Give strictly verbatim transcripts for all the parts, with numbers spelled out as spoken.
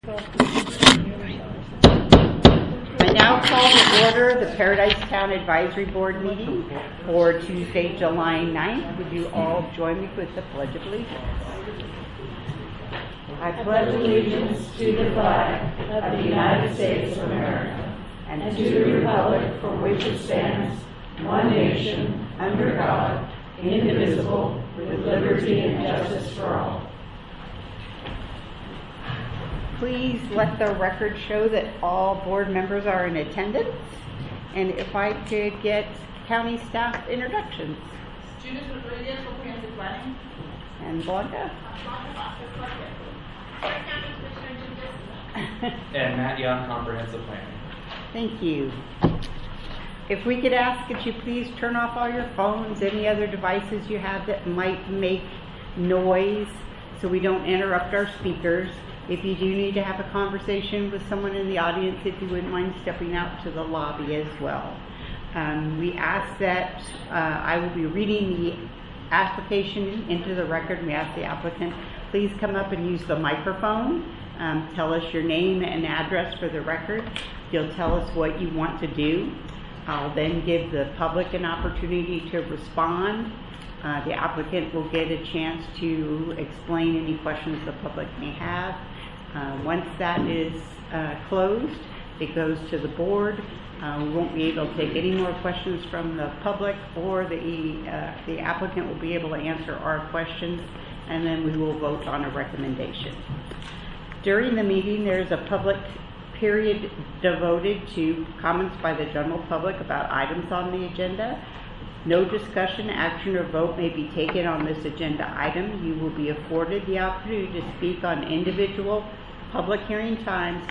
I now call to order the Paradise Town Advisory Board meeting for Tuesday, July ninth. Would you all join me with the Pledge of Allegiance? I pledge allegiance to the flag of the United States of America and to the republic for which it stands, one nation, under God, indivisible, with liberty and justice for all. Please let the record show that all board members are in attendance. And if I could get county staff introductions. Judith Rodriguez, Comprehensive Planning. And Blanca. And Matt Young, Comprehensive Planning. Thank you. If we could ask that you please turn off all your phones, any other devices you have that might make noise so we don't interrupt our speakers. If you do need to have a conversation with someone in the audience, if you wouldn't mind stepping out to the lobby as well. Um, we ask that uh, I will be reading the application into the record. We ask the applicant, please come up and use the microphone. Um, tell us your name and address for the record. You'll tell us what you want to do. I'll then give the public an opportunity to respond. Uh, the applicant will get a chance to explain any questions the public may have. Uh, once that is uh, closed, it goes to the board. Uh, we won't be able to take any more questions from the public, or the, uh, the applicant will be able to answer our questions, and then we will vote on a recommendation. During the meeting, there is a public period devoted to comments by the general public about items on the agenda. No discussion, action, or vote may be taken on this agenda item. You will be afforded the opportunity to speak on individual public hearing times,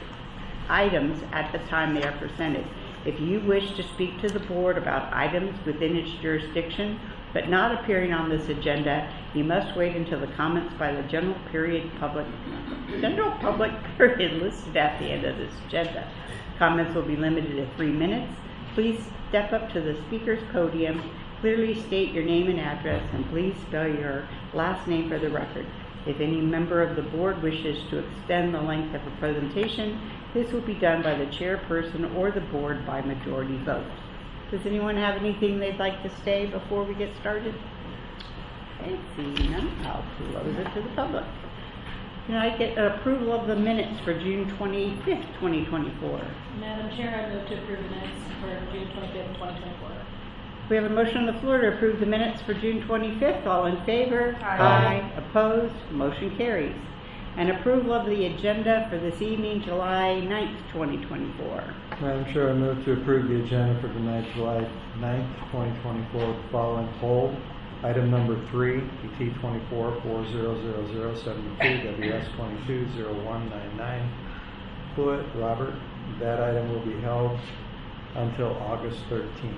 items at the time they are presented. If you wish to speak to the board about items within its jurisdiction, but not appearing on this agenda, you must wait until the comments by the general period public, general public period listed at the end of this agenda. Comments will be limited to three minutes. Please step up to the speaker's podium, clearly state your name and address, and please spell your last name for the record. If any member of the board wishes to extend the length of a presentation, this will be done by the chairperson or the board by majority vote. Does anyone have anything they'd like to say before we get started? Okay, seeing none, I'll close it to the public. Can I get approval of the minutes for June twenty-fifth, twenty twenty-four? Madam Chair, I move to approve the minutes for June twenty-fifth, twenty twenty-four. We have a motion on the floor to approve the minutes for June twenty-fifth. All in favor? Aye. Aye. Opposed? Motion carries. And approval of the agenda for this evening, July ninth, twenty twenty-four. Madam Chair, I move to approve the agenda for the night, July ninth, twenty twenty-four, with the following hold. Item number three, E T twenty-four four zero zero zero seven two, W S twenty-two zero one nine nine. Pruitt, Robert. That item will be held until August thirteenth.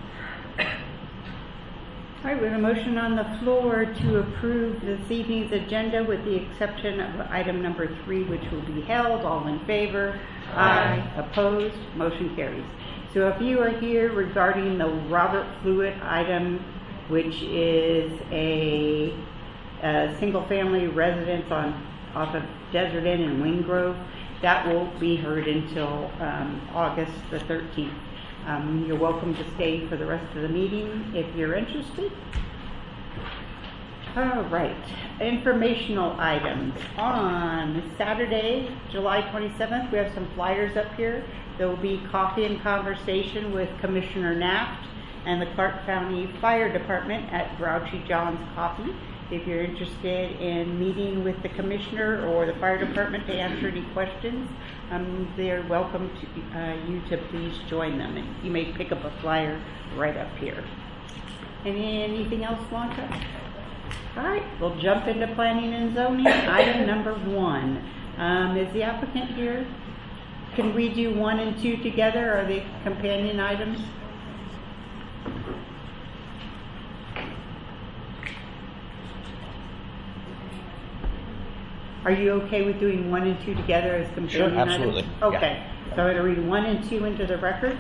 All right, we have a motion on the floor to approve this evening's agenda with the exception of item number three, which will be held. All in favor? Aye. Aye. Opposed? Motion carries. So if you are here regarding the Robert Pruitt item, which is a, a single-family residence on off of Desert Inn in Windgrove, that won't be heard until um, August the thirteenth. Um, you're welcome to stay for the rest of the meeting if you're interested. All right, informational items. On Saturday, July twenty-seventh, we have some flyers up here. There will be coffee and conversation with Commissioner Naft and the Clark County Fire Department at Grouchy John's Coffee. If you're interested in meeting with the commissioner or the fire department to answer any questions, um, they're welcome to uh, you to please join them. And you may pick up a flyer right up here. Any, anything else, Blanca? All right, we'll jump into planning and zoning. Item number one. Um, is the applicant here? Can we do one and two together? Are they companion items? Are you okay with doing one and two together as companion Sure, absolutely. items? Okay. Yeah. So I'm going to read one and two into the record.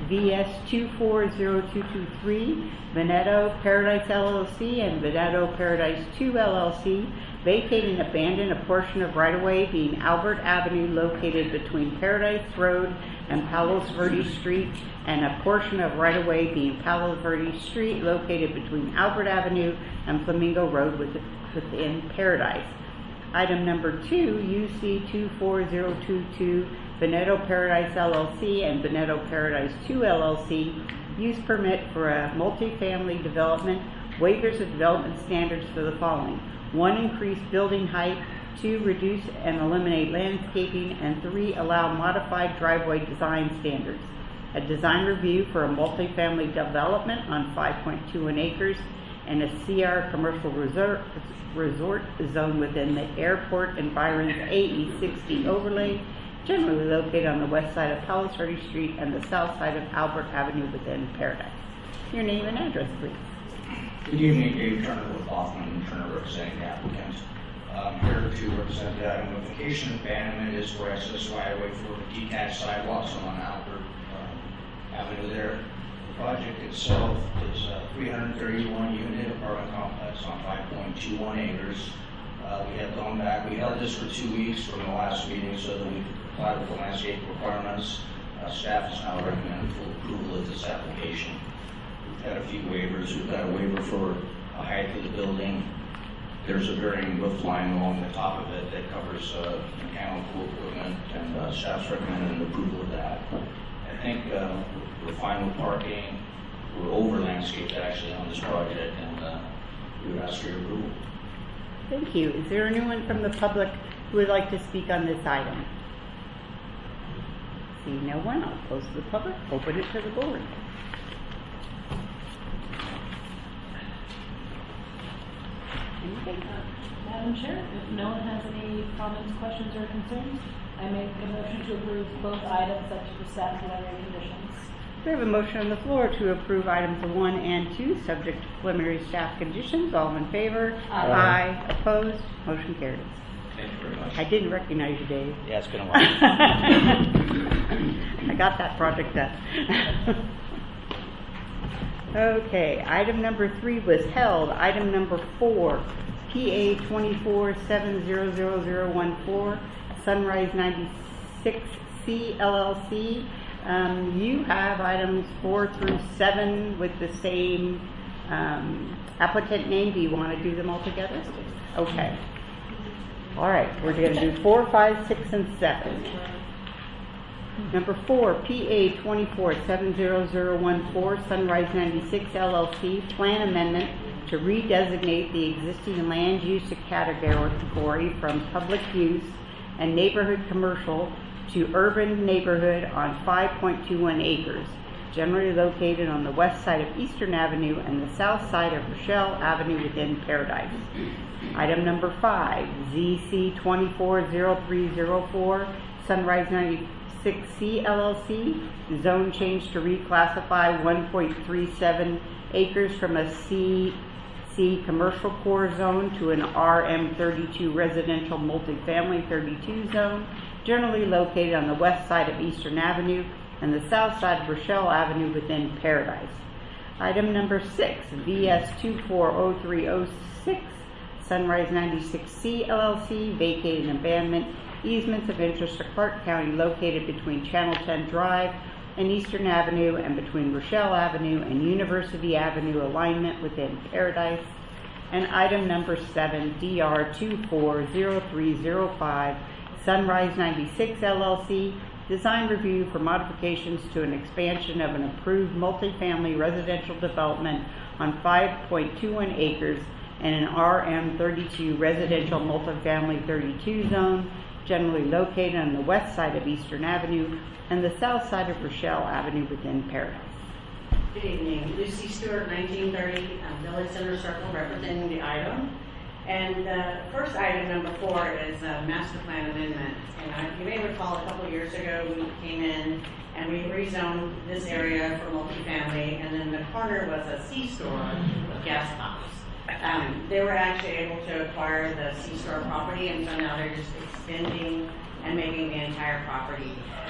V S two four zero two two three, Veneto Paradise L L C and Veneto Paradise two L L C, vacate and abandon a portion of right-of-way being Albert Avenue located between Paradise Road and Palos Verdes Street, and a portion of right-of-way being Palos Verdes Street located between Albert Avenue and Flamingo Road within Paradise. Item number two, U C two four zero two two, Veneto Paradise L L C and Veneto Paradise two L L C, use permit for a multifamily development, waivers of development standards for the following. One, increase building height. Two, reduce and eliminate landscaping. And three, allow modified driveway design standards. A design review for a multifamily development on five point two one acres and a C R commercial resort, resort zone within the airport environs A E sixty overlay, generally located on the west side of Palos Verdes Street and the south side of Albert Avenue within Paradise. Your name and address, please. Good evening, Dave Turner with Hoffman Turner representing the applicant. I'm here to represent the item of vacation abandonment is for access right-of-way for detached sidewalks on Albert uh, Avenue there. The project itself is a three hundred thirty-one unit apartment complex on five point two one acres. Uh, we have gone back, we held this for two weeks from the last meeting so that we could comply with the landscape requirements. Uh, staff is now recommending full approval of this application. We've had a few waivers. We've got a waiver for a height of the building. There's a varying roof line along the top of it that covers uh, mechanical equipment, and uh, staff's recommending an approval of that. I think uh, we're fine with parking. We're over landscaped actually on this project, and uh, we would ask for your approval. Thank you. Is there anyone from the public who would like to speak on this item? See no one, I'll close to the public, open it to the board. Anything? Uh, Madam Chair, if no one has any comments, questions, or concerns, I make a motion to approve both items subject to staff preliminary conditions. We have a motion on the floor to approve items one and two, subject to preliminary staff conditions. All in favor? Aye. Aye. Opposed? Motion carries. Thank you very much. I didn't recognize you, Dave. Yeah, it's been a while. I got that project done. Okay, item number three was held. Item number four, P A twenty-four seven zero zero zero one four, Sunrise ninety-six C L L C. Um, you have items four through seven with the same um, applicant name. Do you want to do them all together? Okay. All right, we're going to do four, five, six, and seven. Number four, P A twenty-four seven zero zero one four, Sunrise ninety-six L L C, plan amendment to redesignate the existing land use category from public use and neighborhood commercial to urban neighborhood on five point two one acres, generally located on the west side of Eastern Avenue and the south side of Rochelle Avenue within Paradise. Item number five, Z C twenty-four zero three zero four, Sunrise ninety-six C L L C, zone change to reclassify one point three seven acres from a C C commercial core zone to an R M thirty-two residential multifamily thirty-two zone, generally located on the west side of Eastern Avenue and the south side of Rochelle Avenue within Paradise. Item number six, V S two four zero three zero six, Sunrise ninety-six C L L C, vacated and abandonment easements of interest to Clark County located between Channel ten Drive and Eastern Avenue and between Rochelle Avenue and University Avenue alignment within Paradise. And item number seven, D R two four zero three zero five, Sunrise ninety-six L L C, design review for modifications to an expansion of an approved multifamily residential development on five point two one acres and an R M thirty-two residential multifamily thirty-two zone, generally located on the west side of Eastern Avenue and the south side of Rochelle Avenue within Paradise. Good evening. Lucy Stewart, nineteen thirty, um, Village Center Circle, representing the item. And the first item, number four, is a master plan amendment. And I, you may recall a couple of years ago we came in and we rezoned this area for multifamily, and then the corner was a C-store with gas pumps. Um, they were actually able to acquire the C-store property, and so now they're just extending and making the entire property um,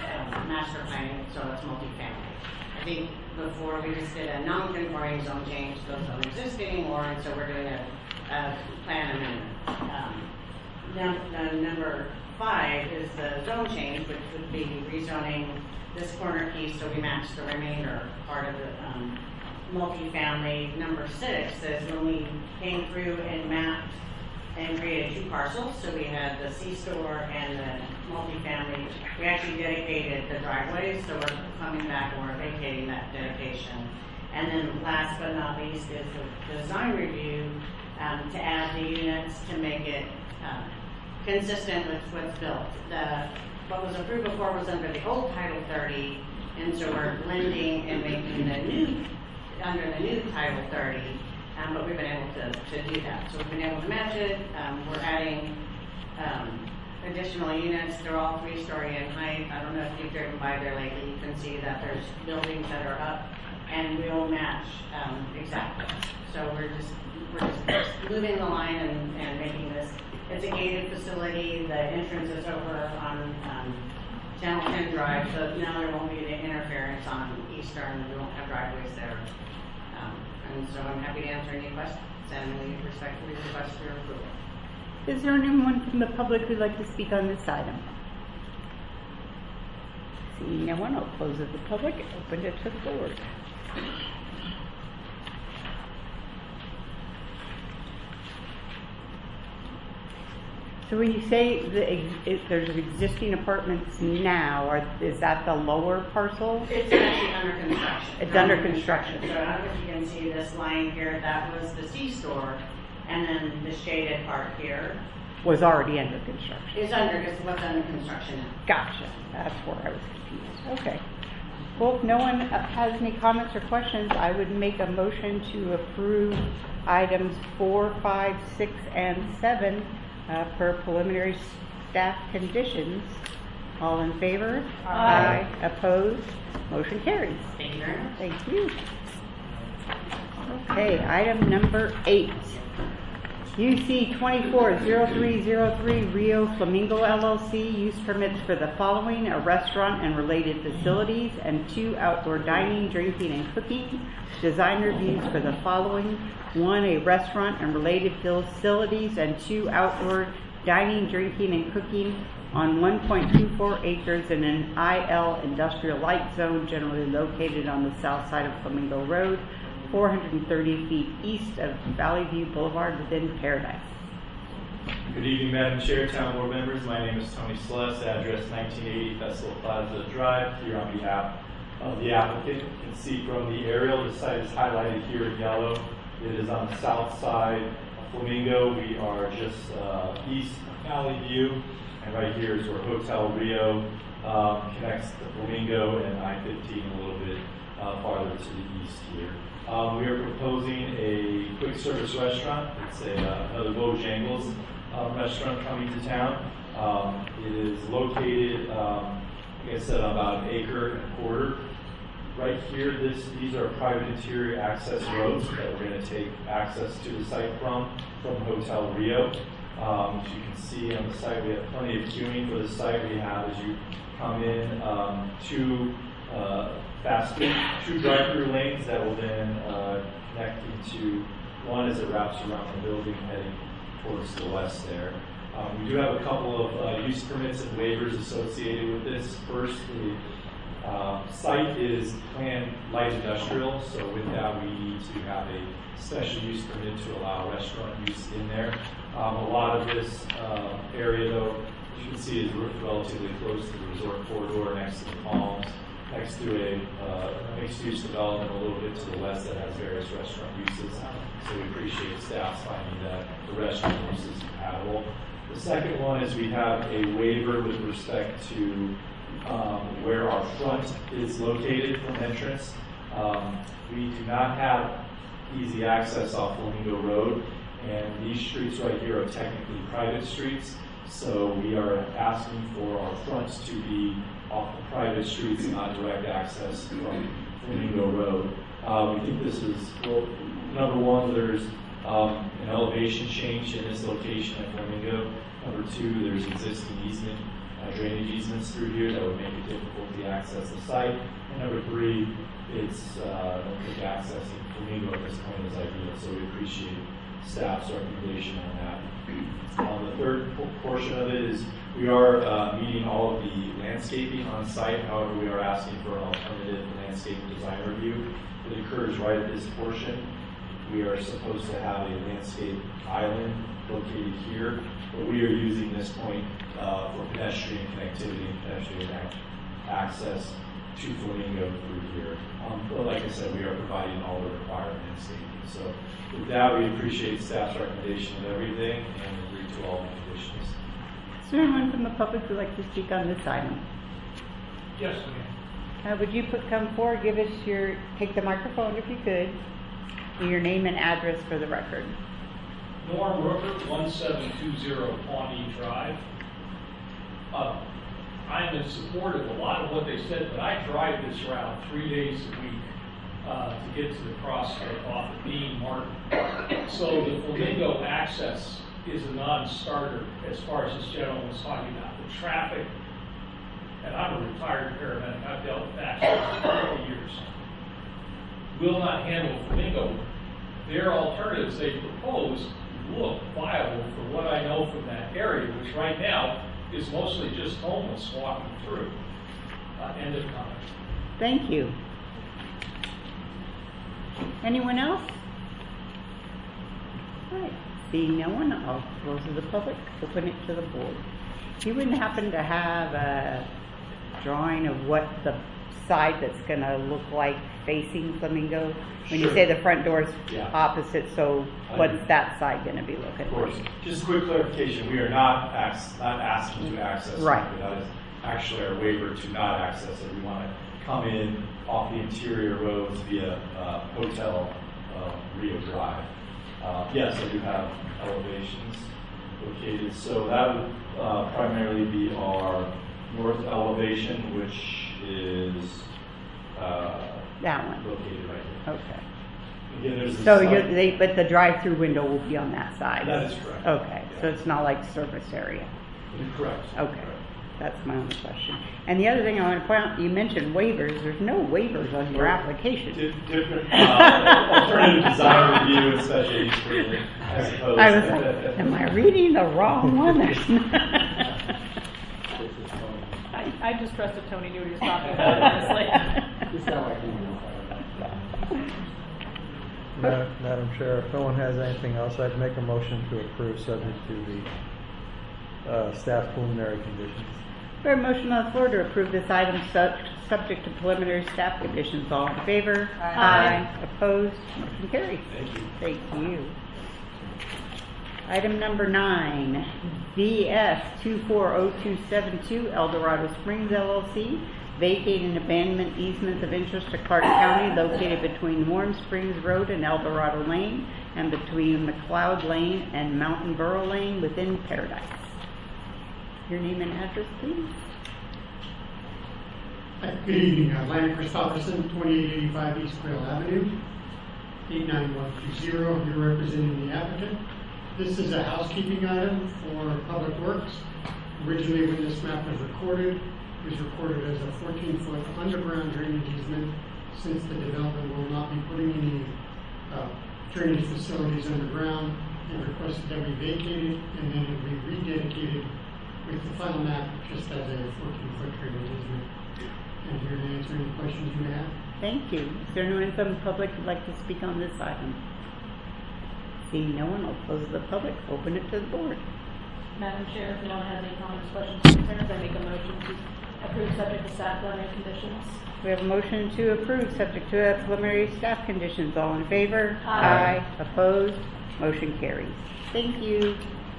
master planning, so it's multifamily. I think before we just did a non-conforming zone change, those don't exist anymore, and so we're doing a, a plan amendment. Um, now, uh, number five is the zone change, which would be rezoning this corner piece so we match the remainder part of the um, multifamily. Number six is when we came through and mapped and created two parcels, so we had the C-store and the multifamily. We actually dedicated the driveways, so we're coming back and we're vacating that dedication. And then last but not least is the design review um, to add the units to make it uh, consistent with what's built. The, what was approved before was under the old Title thirty, and so we're blending and making the new, under the new Title thirty. Um, but we've been able to, to do that. So we've been able to match it. Um, we're adding um, additional units. They're all three-story in height. I don't know if you've driven by there lately. You can see that there's buildings that are up, and we'll match um, exactly. So we're just we're just moving the line and, and making this. It's a gated facility. The entrance is over on um, Channel ten Drive, so now there won't be the interference on Eastern. We won't have driveways there. Um, And so I'm happy to answer any questions, and we respectfully request your approval. Is there anyone from the public who'd like to speak on this item? Seeing no one, I'll close it to the public and open it to the board. So when you say the ex- it, there's existing apartments now, are, is that the lower parcel? It's actually under construction. It's under construction. So I don't know if you can see this line here, that was the C-store, and then the shaded part here Was already under construction. is under, is what's under construction now. Gotcha. That's where I was confused. Okay. Well, if no one has any comments or questions, I would make a motion to approve items four, five, six, and seven uh, per preliminary staff conditions. All in favor? Aye. Aye. Opposed? Motion carries. Thank you very much. Thank you. Okay, item number eight. U C twenty-four oh three oh three Rio Flamingo L L C use permits for the following: a restaurant and related facilities and two outdoor dining, drinking, and cooking. Design reviews for the following: one, a restaurant and related facilities and two outdoor dining, drinking, and cooking on one point two four acres in an I L industrial light zone generally located on the south side of Flamingo Road, four hundred thirty feet east of Valley View Boulevard within Paradise. Good evening, Madam Chair, Town Board members. My name is Tony Celeste, address nineteen eighty Festival Plaza Drive, here on behalf of the applicant. You can see from the aerial, the site is highlighted here in yellow. It is on the south side of Flamingo. We are just uh, east of Valley View, and right here is where Hotel Rio um, connects to Flamingo and I fifteen a little bit uh, farther to the east here. Um, we are proposing a quick service restaurant. It's a, uh, another Bojangles uh, restaurant coming to town. Um, it is located, um, like I said, on about an acre and a quarter. Right here, this, these are private interior access roads that we're going to take access to the site from, from Hotel Rio. Um, as you can see on the site, we have plenty of queuing for the site. We have, as you come in, um, two uh, fast food, two drive-through lanes that will then uh, connect into one as it wraps around the building heading towards the west there. Um, we do have a couple of uh, use permits and waivers associated with this. First, the uh, site is planned light industrial, so with that we need to have a special use permit to allow restaurant use in there. Um, a lot of this uh, area, though, as you can see, is relatively close to the resort corridor next to the Palms, next to a uh, mixed-use development a little bit to the west that has various restaurant uses. So we appreciate staff's finding that the restaurant use is compatible. The second one is we have a waiver with respect to um, where our front is located from entrance. Um, we do not have easy access off Flamingo Road, and these streets right here are technically private streets. So we are asking for our fronts to be off the private streets and not direct access from Flamingo Road. Uh, we think this is, well, number one, there's um, an elevation change in this location at Flamingo. Number two, there's existing easement uh, drainage easements through here that would make it difficult to access the site. And number three, it's uh, quick accessing Flamingo at this point is ideal, so we appreciate staff's recommendation on that. Um, the third po- portion of it is we are uh, meeting all of the landscaping on site. However, we are asking for an alternative landscape design review. It occurs right at this portion. We are supposed to have a landscape island located here, but we are using this point uh, for pedestrian connectivity and pedestrian ac- access to Flamingo through here. Um, but like I said, we are providing all the required landscaping. So with that, we appreciate staff's recommendation of everything and agree to all the conditions. Is there anyone from the public who'd like to speak on this item? Yes, ma'am. Uh, would you put, come forward, give us your, take the microphone if you could, and your name and address for the record. Norm Rooker, one seven two zero Pawnee Drive. Uh, I'm in support of a lot of what they said, but I drive this route three days a week uh, to get to the crossroad off of Dean Martin. So the Flamingo access is a non-starter as far as this gentleman was talking about. The traffic, and I'm a retired paramedic, I've dealt with accidents for thirty years, will not handle Flamingo. Their alternatives they propose look viable for what I know from that area, which right now is mostly just homeless walking through. Uh, end of comment. Thank you. Anyone else? All right. Seeing no one, I'll close to the public, open it to the board. You wouldn't happen to have a drawing of what the side that's going to look like facing Flamingo? When Sure. you say the front door's Yeah. opposite, so I what's do. that side going to be looking Of course. like? Just a quick clarification, we are not ax- not asking to access. Right. Flamingo. That is actually our waiver to not access it. We want to come in off the interior roads via uh, Hotel uh, Rio Drive. Uh, yes, I do have elevations located. So that would uh, primarily be our north elevation, which is uh, That one. located right here. Okay. Again, there's the So side- you're, they, but the drive-through window will be on that side? That is correct. Okay, so Yeah. it's not like service area? Correct. Okay, Correct. that's my only question. And the other thing I want to point out, you mentioned waivers, there's no waivers on your application. Di- Different, uh, alternative design review and special use permit, I suppose. I was like, am I reading the wrong one? I, I just trusted Tony knew what he was talking about, honestly. Ma- Madam Chair, if no one has anything else, I'd make a motion to approve subject to the uh, staff preliminary conditions. We have a motion on the floor to approve this item sub- subject to preliminary staff conditions. All in favor? Aye. Opposed? Motion carries. Thank you. Thank you. Item number nine, V S two four zero two seven two El Dorado Springs L L C, vacate and abandonment easements of interest to Clark County located between Warm Springs Road and El Dorado Lane and between McLeod Lane and Mountain Borough Lane within Paradise. Your name and address, please. Uh, Good evening, uh, Larry Christopherson, twenty-eight eighty-five East Quail Avenue, eight nine one two zero, here representing the applicant. This is a housekeeping item for Public Works. Originally, when this map was recorded, it was recorded as a fourteen foot underground drainage easement. Since the development will not be putting any uh, drainage facilities underground, they requested that we vacate it and then it be rededicated with the final map just as a fourteen foot drainage easement. And here to answer any questions you may have. Thank you. Is there anyone from the public who'd like to speak on this item? Seeing no one, I'll close the public, open it to the board. Madam Chair, if no one has any comments, questions, or concerns, I make a motion to approve subject to staff preliminary conditions. We have a motion to approve, subject to uh, preliminary staff conditions. All in favor? Aye. Aye. Opposed? Motion carries. Thank you.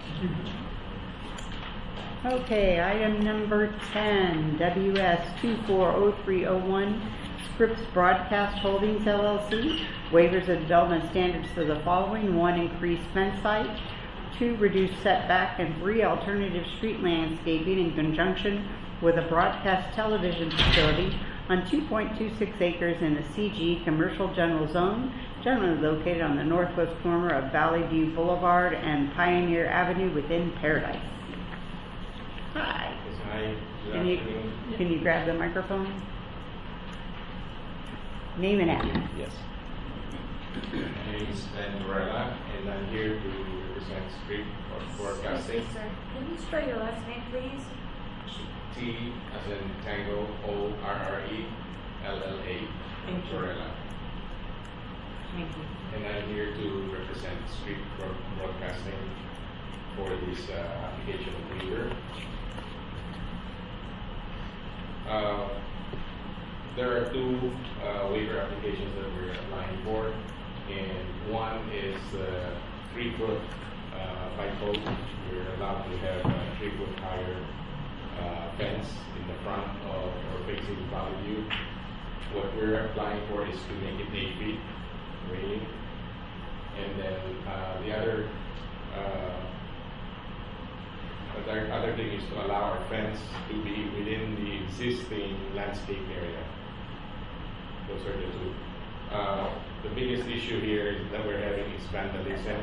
Okay, item number ten, W S two four zero three zero one, Scripps Broadcast Holdings L L C, waivers of development standards for the following: one, increased fence height; two, reduced setback; and three, alternative street landscaping in conjunction with a broadcast television facility on two point two six acres in the C G Commercial General Zone, generally located on the northwest corner of Valley View Boulevard and Pioneer Avenue within Paradise. Hi. Hi, Hi, good Can you, afternoon. can you grab the microphone? Name and address. Yes. My name is Ben Morella, and I'm here to represent Street Broadcasting. Excuse me, sir. Can you spell your last name, please? T as in Tango, O R R E L L A, Thank you. Morella. Thank you. And I'm here to represent Street Broad- Broadcasting for this uh, application of waiver. Uh, there are two uh, waiver applications that we're applying for, and one is uh, three foot uh, by code. We're allowed to have a three foot higher uh, fence in the front of or facing the Valley View. What we're applying for is to make it eight feet railing, and then uh, the other. Uh, But our other thing is to allow our fence to be within the existing landscape area. Those are the two. Uh, the biggest issue here is that we're having is vandalism.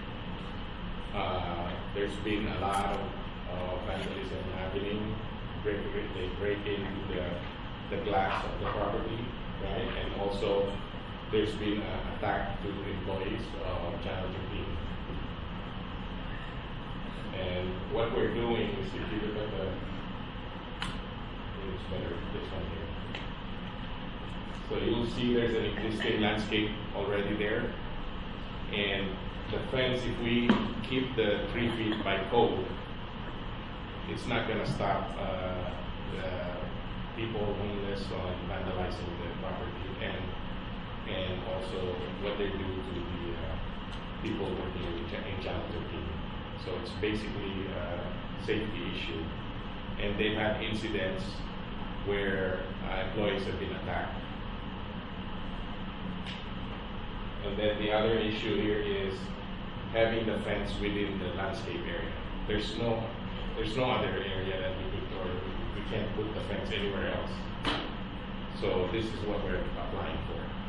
Uh, there's been a lot of uh, vandalism happening. Break, they break into the, the glass of the property, right? And also there's been an attack to employees of Channel thirteen. And what we're doing is, if you look at the, it's better, this one here. So you'll see there's an existing landscape already there. And the fence, if we keep the three feet by code, it's not gonna stop uh, the people homeless on vandalizing the property, and and also what they do to the uh, people working in Channel thirteen. So it's basically a safety issue. And they've had incidents where uh, employees have been attacked. And then the other issue here is having the fence within the landscape area. There's no, there's no other area that we could, or we can't put the fence anywhere else. So this is what we're applying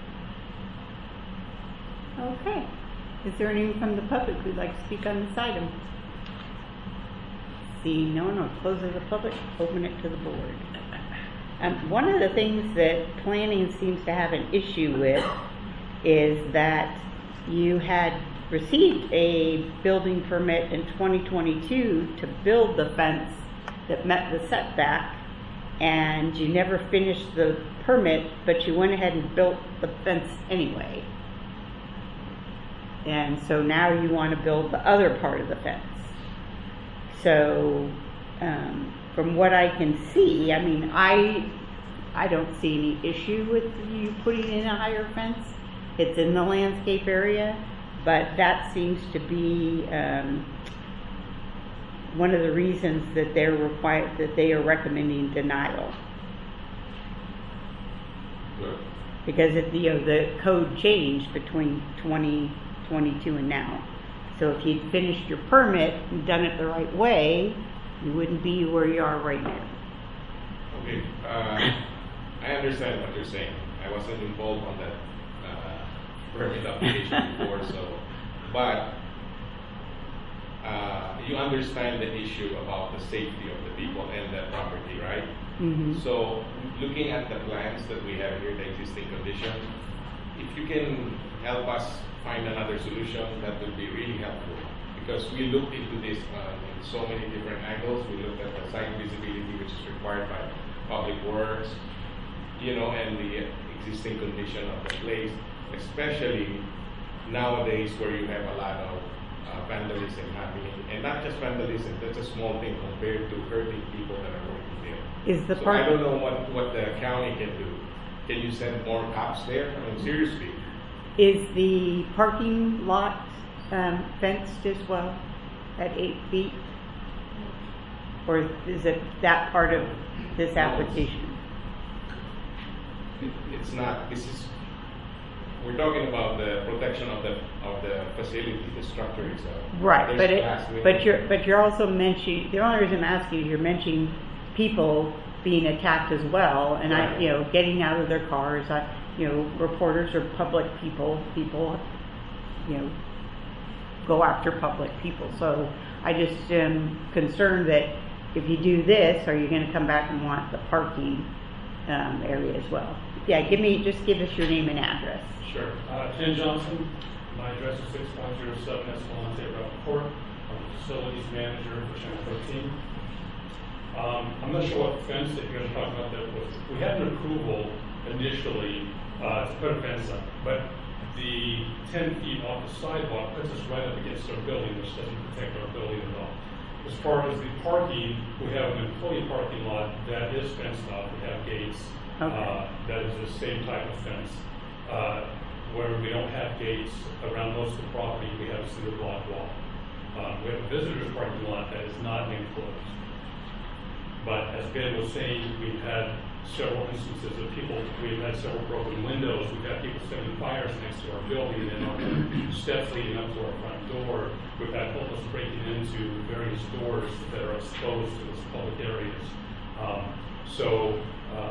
for. Okay. Is there anyone from the public who'd like to speak on this item? Seeing no one, I'll close it to the public, open it to the board. Um, one of the things that planning seems to have an issue with is that you had received a building permit in twenty twenty-two to build the fence that met the setback, and you never finished the permit, but you went ahead and built the fence anyway. And so now you want to build the other part of the fence. So, um, from what I can see, I mean, I, I don't see any issue with you putting in a higher fence. It's in the landscape area, but that seems to be um, one of the reasons that they're required, that they are recommending denial. Good. Because it, you know, the code changed between twenty twenty-two and now. So if you'd finished your permit and done it the right way, you wouldn't be where you are right now. Okay, uh, I understand what you're saying. I wasn't involved on that uh, permit application before, so, but uh, you understand the issue about the safety of the people and the property, right? Mm-hmm. So, looking at the plans that we have here, the existing conditions, if you can help us find another solution, that would be really helpful. Because we looked into this uh, in so many different angles. We looked at the site visibility, which is required by Public Works, you know, and the existing condition of the place, especially nowadays where you have a lot of uh, vandalism happening. And not just vandalism, that's a small thing compared to hurting people that are working there. Is the so park- I don't know what, what the county can do. Can you send more cops there? I mean, seriously. Is the parking lot um, fenced as well at eight feet? Or is it that part of this application? It, it's not. This is. We're talking about the protection of the of the facility, the structure itself. Right, There's but it, glass but windows. you're but you're also mentioning, the only reason I'm asking is you're mentioning people being attacked as well, and I, Right. you know, getting out of their cars. I, you know, reporters are public people. People, you know, go after public people. So I just am concerned that if you do this, are you gonna come back and want the parking, um, area as well? Yeah, give me, just give us your name and address. Sure. Uh, Ken Johnson, my address is six one zero seven Escalante Road Court. I'm the facilities manager for Channel thirteen. Um, I'm not sure what fence that you're going to talk about that was. We had an approval initially uh, to put a fence up, but the ten feet off the sidewalk puts us right up against our building, which doesn't protect our building at all. As far as the parking, we have an employee parking lot that is fenced off. We have gates. Okay. Uh, that is the same type of fence. Uh, where we don't have gates around most of the property, we have a single block wall. Uh, we have a visitor's parking lot that is not enclosed. But as Ben was saying, we've had several instances of people, we've had several broken windows, we've had people setting fires next to our building and our steps leading up to our front door. We've had homeless breaking into various doors that are exposed to those public areas. Um, so uh,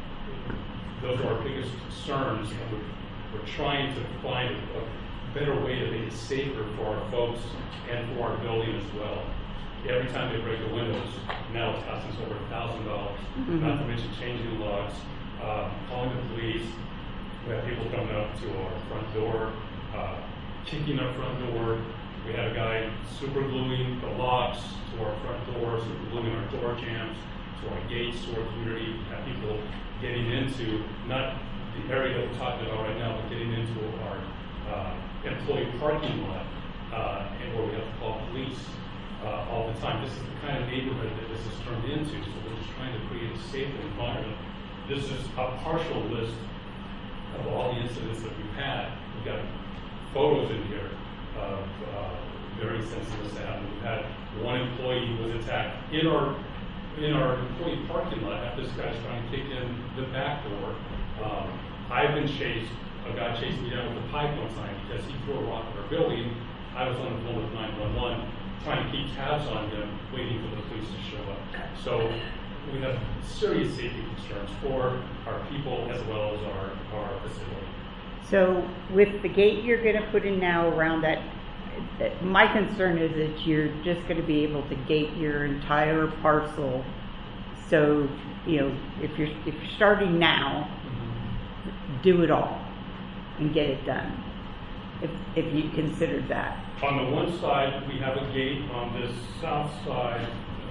those are our biggest concerns, and we're, we're trying to find a, a better way to make it safer for our folks and for our building as well. Every time they break the windows, now it's costing us over a thousand dollars. Not to mention changing locks, uh, calling the police. We have people coming up to our front door, uh, kicking our front door. We had a guy super gluing the locks to our front doors, super gluing our door jambs to our gates, to our community. We have people getting into not the area that we're talking about right now, but getting into our uh, employee parking lot, uh, and where we have to call police. Uh, all the time. This is the kind of neighborhood that this has turned into, so we're just trying to create a safe environment. This is a partial list of all the incidents that we've had. We've got photos in here of uh, very sensitive sound. We've had one employee who was attacked in our in our employee parking lot after this guy's trying to kick in the back door. Um, I've been chased, a guy chased me down with a pipe one time because he threw a rock at our building. I was on the phone with nine one one. Trying to keep tabs on them, waiting for the police to show up. So we have serious safety concerns for our people as well as our, our facility. So with the gate you're going to put in now around that, that, my concern is that you're just going to be able to gate your entire parcel. So, you know, if you're, if you're starting now, mm-hmm. do it all and get it done. If, if you considered that. On the one side, we have a gate. On this south side,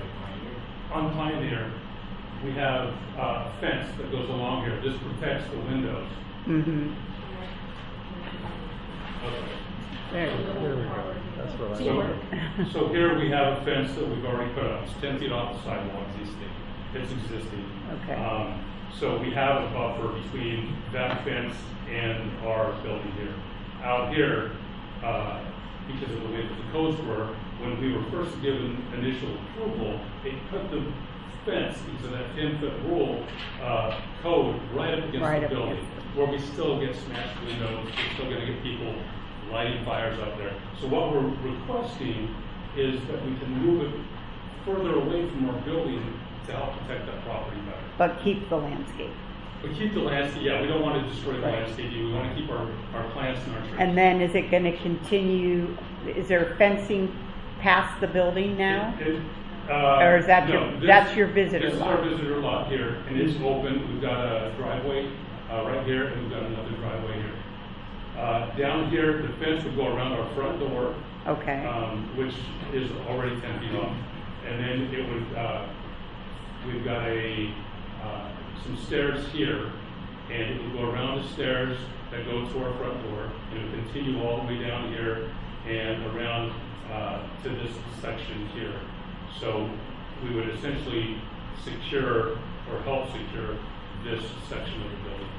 on Pioneer, we have a fence that goes along here. This protects the windows. Mm-hmm. Okay. There, there we go. That's what I so, so here we have a fence that we've already put up. It's ten feet off the sidewalk. Existing. It's existing. Okay. Um, so we have a buffer between that fence and our building here. Out here, uh, because of the way that the codes were, when we were first given initial approval, they put the fence, because of that ten-foot rule uh, code, right up against right the up building, against where we still get smashed windows, we're still going to get people lighting fires up there. So what we're requesting is that we can move it further away from our building to help protect that property better. But keep the landscape. We keep the landscape, yeah, we don't want to destroy the Right. landscape, we want to keep our, our plants and our trees. And then is it going to continue, is there fencing past the building now? It- it, uh, Or is that no, your- this- that's your visitor This is lot? our visitor lot here, and it's open, we've got a driveway uh, right here, and we've got another driveway here. Uh, Down here, the fence would go around our front door, Okay. um, which is already ten feet off. And then it would, uh, we've got a, uh, some stairs here, and it would go around the stairs that go to our front door, and it would continue all the way down here and around uh, to this section here. So we would essentially secure or help secure this section of the building.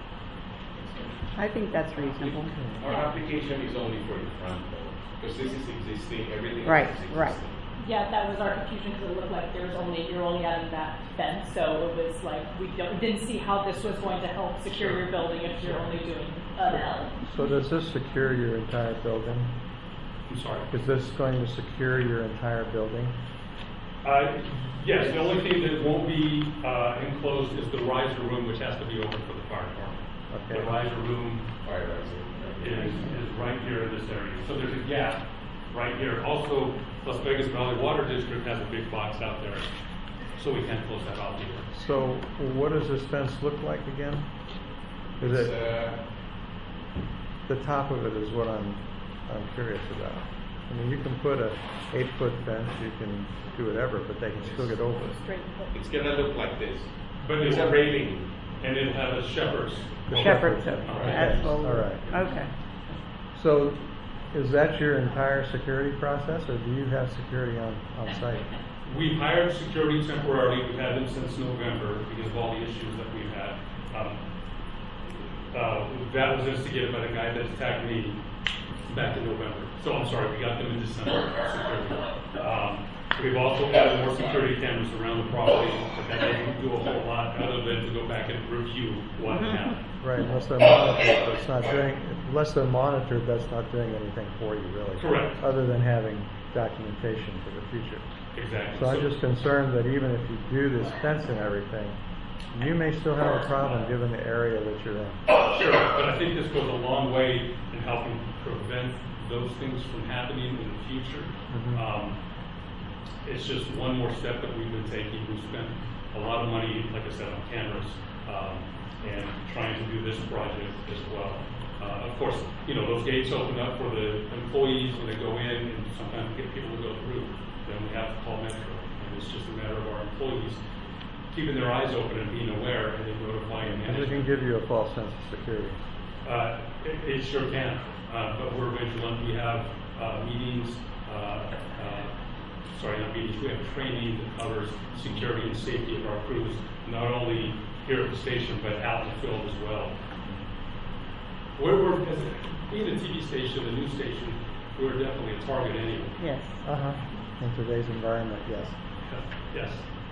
I think that's reasonable. Our application is only for the front door, because this is existing, everything Right, is existing. right. Yeah, that was our confusion because it looked like there was only, you're only adding that fence, so it was like, we don't, didn't see how this was going to help secure your building if you're only doing an L. So does this secure your entire building? I'm sorry. Is this going to secure your entire building? Uh, yes, the only thing that won't be uh, enclosed is the riser room, which has to be open for the fire department. Okay. The riser room Fire riser. is, is right here in this area. So there's a gap right here. Also, Las Vegas Valley Water District has a big box out there, so we can't close that off either. So what does this fence look like again? Is It's, it, uh, the top of it is what I'm, I'm curious about. I mean, you can put a eight foot fence, you can do whatever, but they can still get over it. Straight put. it's gonna look like this. But It's it's a a railing. and it'll have a shepherd's. The Shepherd's, shepherd's, okay, okay. that's what All right. Okay. So is that your entire security process, or do you have security on, on site? We've hired security temporarily. We've had them since November because of all the issues that we've had. Um, uh, that was instigated by the guy that attacked me back in November. So I'm sorry, we got them in December. Security. Um, we've also added more security cameras around the property, but that doesn't do a whole lot other than to go back and review what happened. Right, unless they're monitored, that's not doing, unless they're monitored, that's not doing anything for you, really. Correct. Other than having documentation for the future. Exactly. So I'm just concerned that even if you do this fence and everything, you may still have a problem given the area that you're in. Sure, but I think this goes a long way in helping prevent those things from happening in the future. Mhm. Um, it's just one more step that we've been taking. We've spent a lot of money, like I said, on cameras um, and trying to do this project as well. Uh, of course, you know, those gates open up for the employees when they go in, and sometimes we get people to go through. Then we have to call Metro, and it's just a matter of our employees keeping their eyes open and being aware, and then notifying And it management. can give you a false sense of security. Uh, it, it sure can, uh, but we're vigilant. We have uh, meetings, uh, uh, sorry, not meetings, we have training that covers security and safety of our crews, not only here at the station, but out in the field as well. We're, we're as a, being a T V station, a news station, we're definitely a target anyway. Yes. Uh-huh. In today's environment, yes. Yes.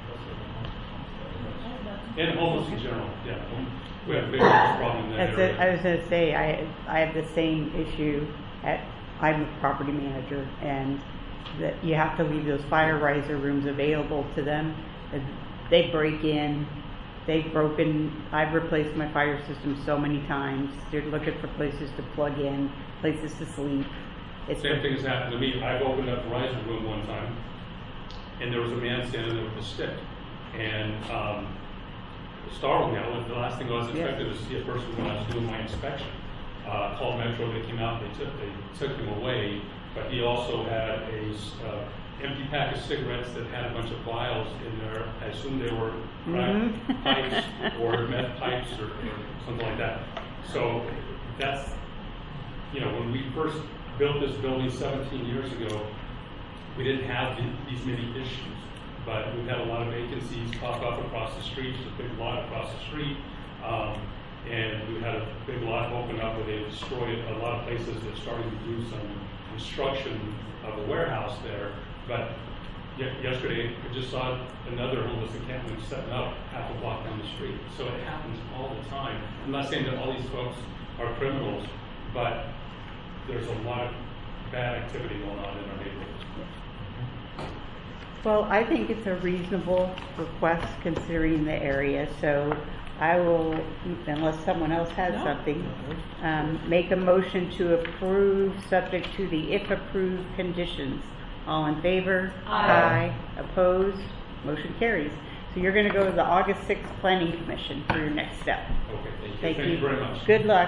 And homeless in general, yeah. We have a big homeless problem in that That's area. it. I was gonna say, I, I have the same issue at, I'm a property manager, and that you have to leave those fire riser rooms available to them. And they break in, they've broken, I've replaced my fire system so many times. They're looking for places to plug in, places to sleep. It's Same thing has happened to me. I've opened up the riser room one time, and there was a man standing there with a stick. And um, startled me. I was, the last thing I was expecting was to see a person when I was doing my inspection. Uh, called Metro, they came out, they took, they took him away, but he also had a uh, empty pack of cigarettes that had a bunch of vials in there. I assume they were crack Mhm. pipes or meth pipes or, or something like that. So that's, you know, when we first built this building seventeen years ago, we didn't have the, these many issues. But we've had a lot of vacancies pop up across the street. There's a big lot across the street. Um, and we've had a big lot open up where they destroyed a lot of places. They're starting to do some construction of a warehouse there. But ye- yesterday, I just saw another homeless encampment setting up half a block down the street. So it happens all the time. I'm not saying that all these folks are criminals, but there's a lot of bad activity going on in our neighborhood. Well, I think it's a reasonable request considering the area, so I will, unless someone else has No. something, um, make a motion to approve, subject to the if approved conditions. All in favor? Aye. Opposed? Motion carries. So you're gonna go to the August sixth Planning Commission for your next step. Okay, thank you. Thank Thank you. you very much. Good luck.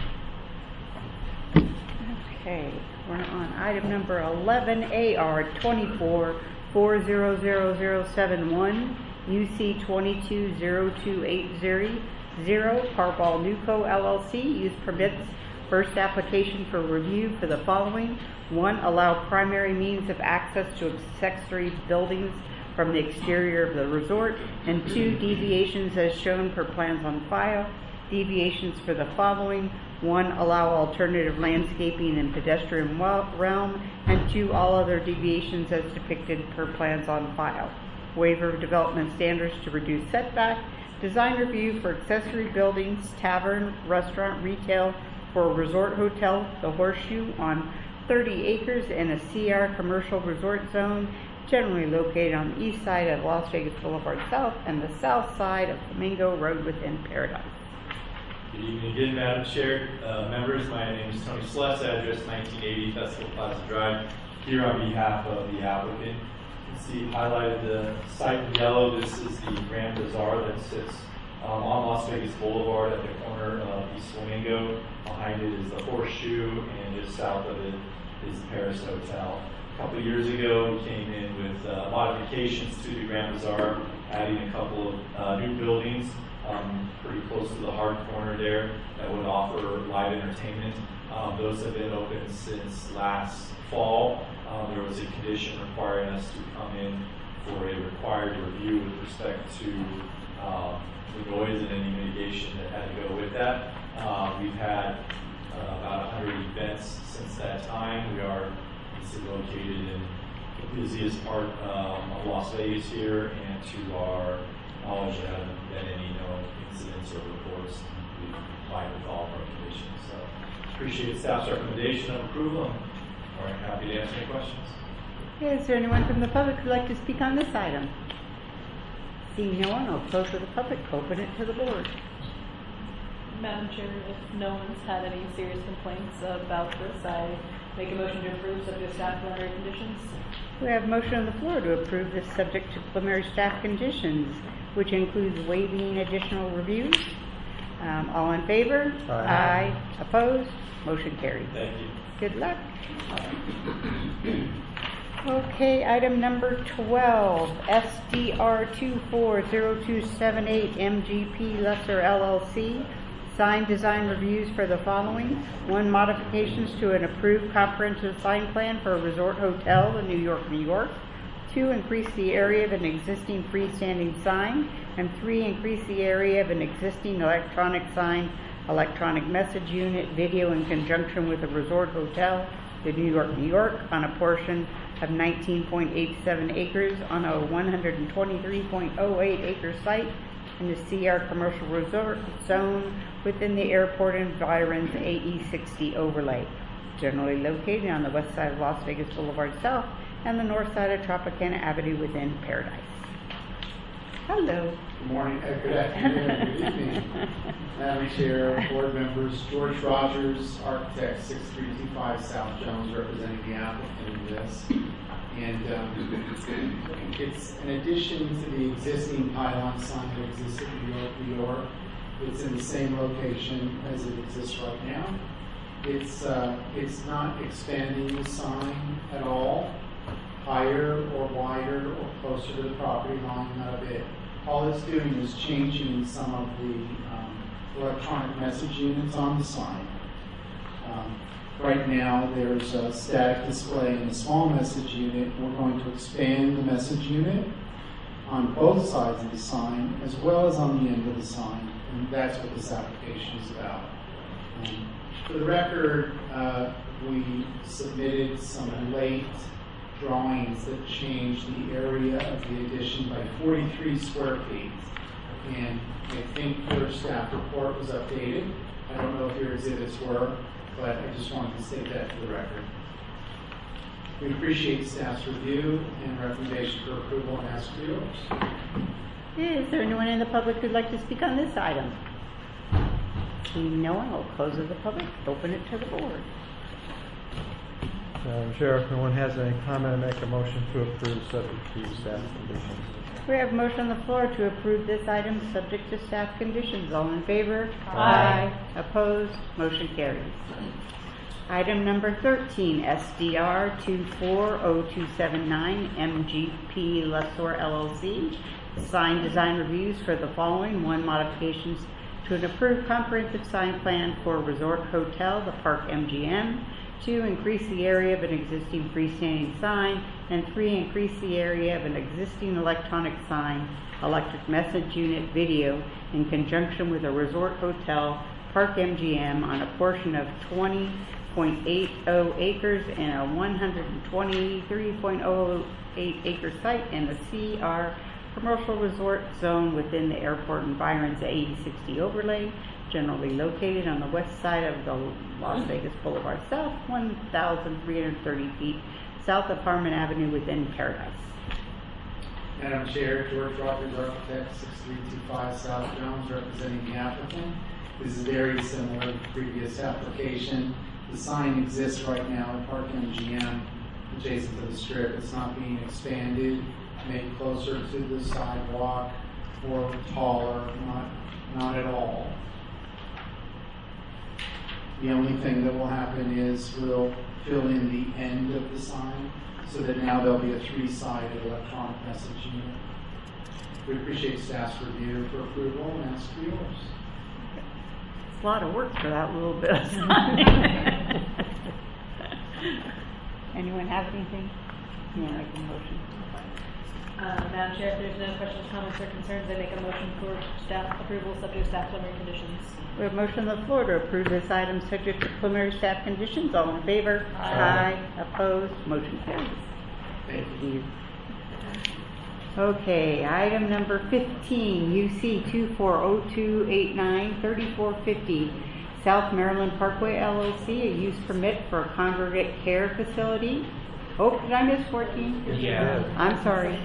Okay, we're on item number eleven, A R twenty-four four zero zero zero seven one, U C twenty-two zero two eight zero, Carball Nuco L L C, use permits, first application for review for the following. One, allow primary means of access to accessory buildings from the exterior of the resort, and two, deviations as shown per plans on file. Deviations for the following: one, allow alternative landscaping and pedestrian wa- realm, and two, all other deviations as depicted per plans on file. Waiver of development standards to reduce setback. Design review for accessory buildings, tavern, restaurant, retail for a resort hotel, the Horseshoe, on thirty acres in a C R commercial resort zone, generally located on the east side of Las Vegas Boulevard South and the south side of Flamingo Road within Paradise. Good evening again, Madam Chair, uh, members. My name is Tony Sless, address nineteen eighty Festival Plaza Drive. here on behalf of the applicant. You can see highlighted the site in yellow. This is the Grand Bazaar that sits um, on Las Vegas Boulevard at the corner of East Flamingo. Behind it is the Horseshoe, and just south of it is the Paris Hotel. A couple of years ago, we came in with uh, modifications to the Grand Bazaar, adding a couple of uh, new buildings um, pretty close to the hard corner there that would offer live entertainment. Um, those have been open since last fall. Um, there was a condition requiring us to come in for a required review with respect to um, the noise and any mitigation that had to go with that. Uh, we've had uh, about one hundred events since that time. We are located in the busiest part um, of Las Vegas here, and to our knowledge, there haven't been any known incidents or reports. We comply with all of our conditions. So appreciate staff's recommendation of approval, and we're happy to answer any questions. Okay, is there anyone from the public who'd like to speak on this item? Seeing no one, I'll close to the public, open it to the board. Madam Chair, if no one's had any serious complaints about this, I make a motion to approve subject to staff preliminary conditions. We have a motion on the floor to approve this subject to preliminary staff conditions, which includes waiving additional reviews. Um, all in favor? Aye. Aye. Opposed? Motion carried. Thank you. Good luck. Okay, item number twelve, S D R two four zero two seven eight M G P Lesser L L C. Sign design reviews for the following. One, modifications to an approved comprehensive sign plan for a resort hotel in New York, New York. Two, increase the area of an existing freestanding sign. And three, increase the area of an existing electronic sign, electronic message unit, video in conjunction with a resort hotel in New York, New York, on a portion of nineteen point eight seven acres on a one hundred twenty-three point zero eight acre site in the C R Commercial Resort Zone within the airport environs A E sixty overlay, generally located on the west side of Las Vegas Boulevard South and the north side of Tropicana Avenue within Paradise. Hello. Good morning, uh, good afternoon, good evening. Madam Chair, board members, George Rogers, architect, six three two five South Jones, representing the applicant in this. And um, it's an addition to the existing pylon sign that exists in New York, New York. It's in the same location as it exists right now. It's uh, it's not expanding the sign at all, higher or wider or closer to the property line, not a bit. All it's doing is changing some of the um, electronic message units on the sign. Um, Right now, there's a static display in the small message unit. We're going to expand the message unit on both sides of the sign, as well as on the end of the sign, and that's what this application is about. Um, for the record, uh, we submitted some late drawings that changed the area of the addition by forty-three square feet, and I think your staff report was updated. I don't know if your exhibits were, but I just wanted to state that for the record. We appreciate staff's review and recommendation for approval and ask for yours. Is there anyone in the public who'd like to speak on this item? Seeing no one, I'll close to the public, open it to the board. Madam Chair, if no one has any comment, I make a motion to approve subject to staff conditions. We have a motion on the floor to approve this item subject to staff conditions. All in favor? Aye. Aye. Opposed? Motion carries. Item number thirteen, S D R two four zero two seven nine M G P Lesor L L C. Sign design reviews for the following. One, modifications to an approved comprehensive sign plan for a resort hotel, the Park M G M. Two, increase the area of an existing freestanding sign. And three, increase the area of an existing electronic sign, electric message unit, video in conjunction with a resort hotel, Park M G M, on a portion of twenty point eight zero acres and a one hundred twenty-three point zero eight acre site in the C R Commercial Resort Zone within the airport environs A E sixty overlay, generally located on the west side of the Las Vegas Boulevard South, one thousand three hundred thirty feet south of Harmon Avenue within Paradise. Madam Chair, George Rogers, architect, six three two five South Jones, representing the applicant. This is very similar to the previous application. The sign exists right now at Park M G M. adjacent to the strip. It's not being expanded, made closer to the sidewalk or taller, not, not at all. The only thing that will happen is we'll fill in the end of the sign so that now there'll be a three-sided electronic message unit. We appreciate staff's review for approval and ask for yours. It's a lot of work for that little bit of sign. Anyone have anything? Yeah, make a motion. Uh, Madam Chair, if there's no questions, comments, or concerns, I make a motion for staff approval subject to staff preliminary conditions. We have a motion on the floor to approve this item subject to preliminary staff conditions. All in favor? Aye. Aye. Opposed? Motion carries. Thank you. Okay, item number fifteen, U C two four zero two eight nine, thirty-four fifty, South Maryland Parkway L L C, a use permit for a congregate care facility. Oh, did I miss fourteen? Yeah. I'm sorry.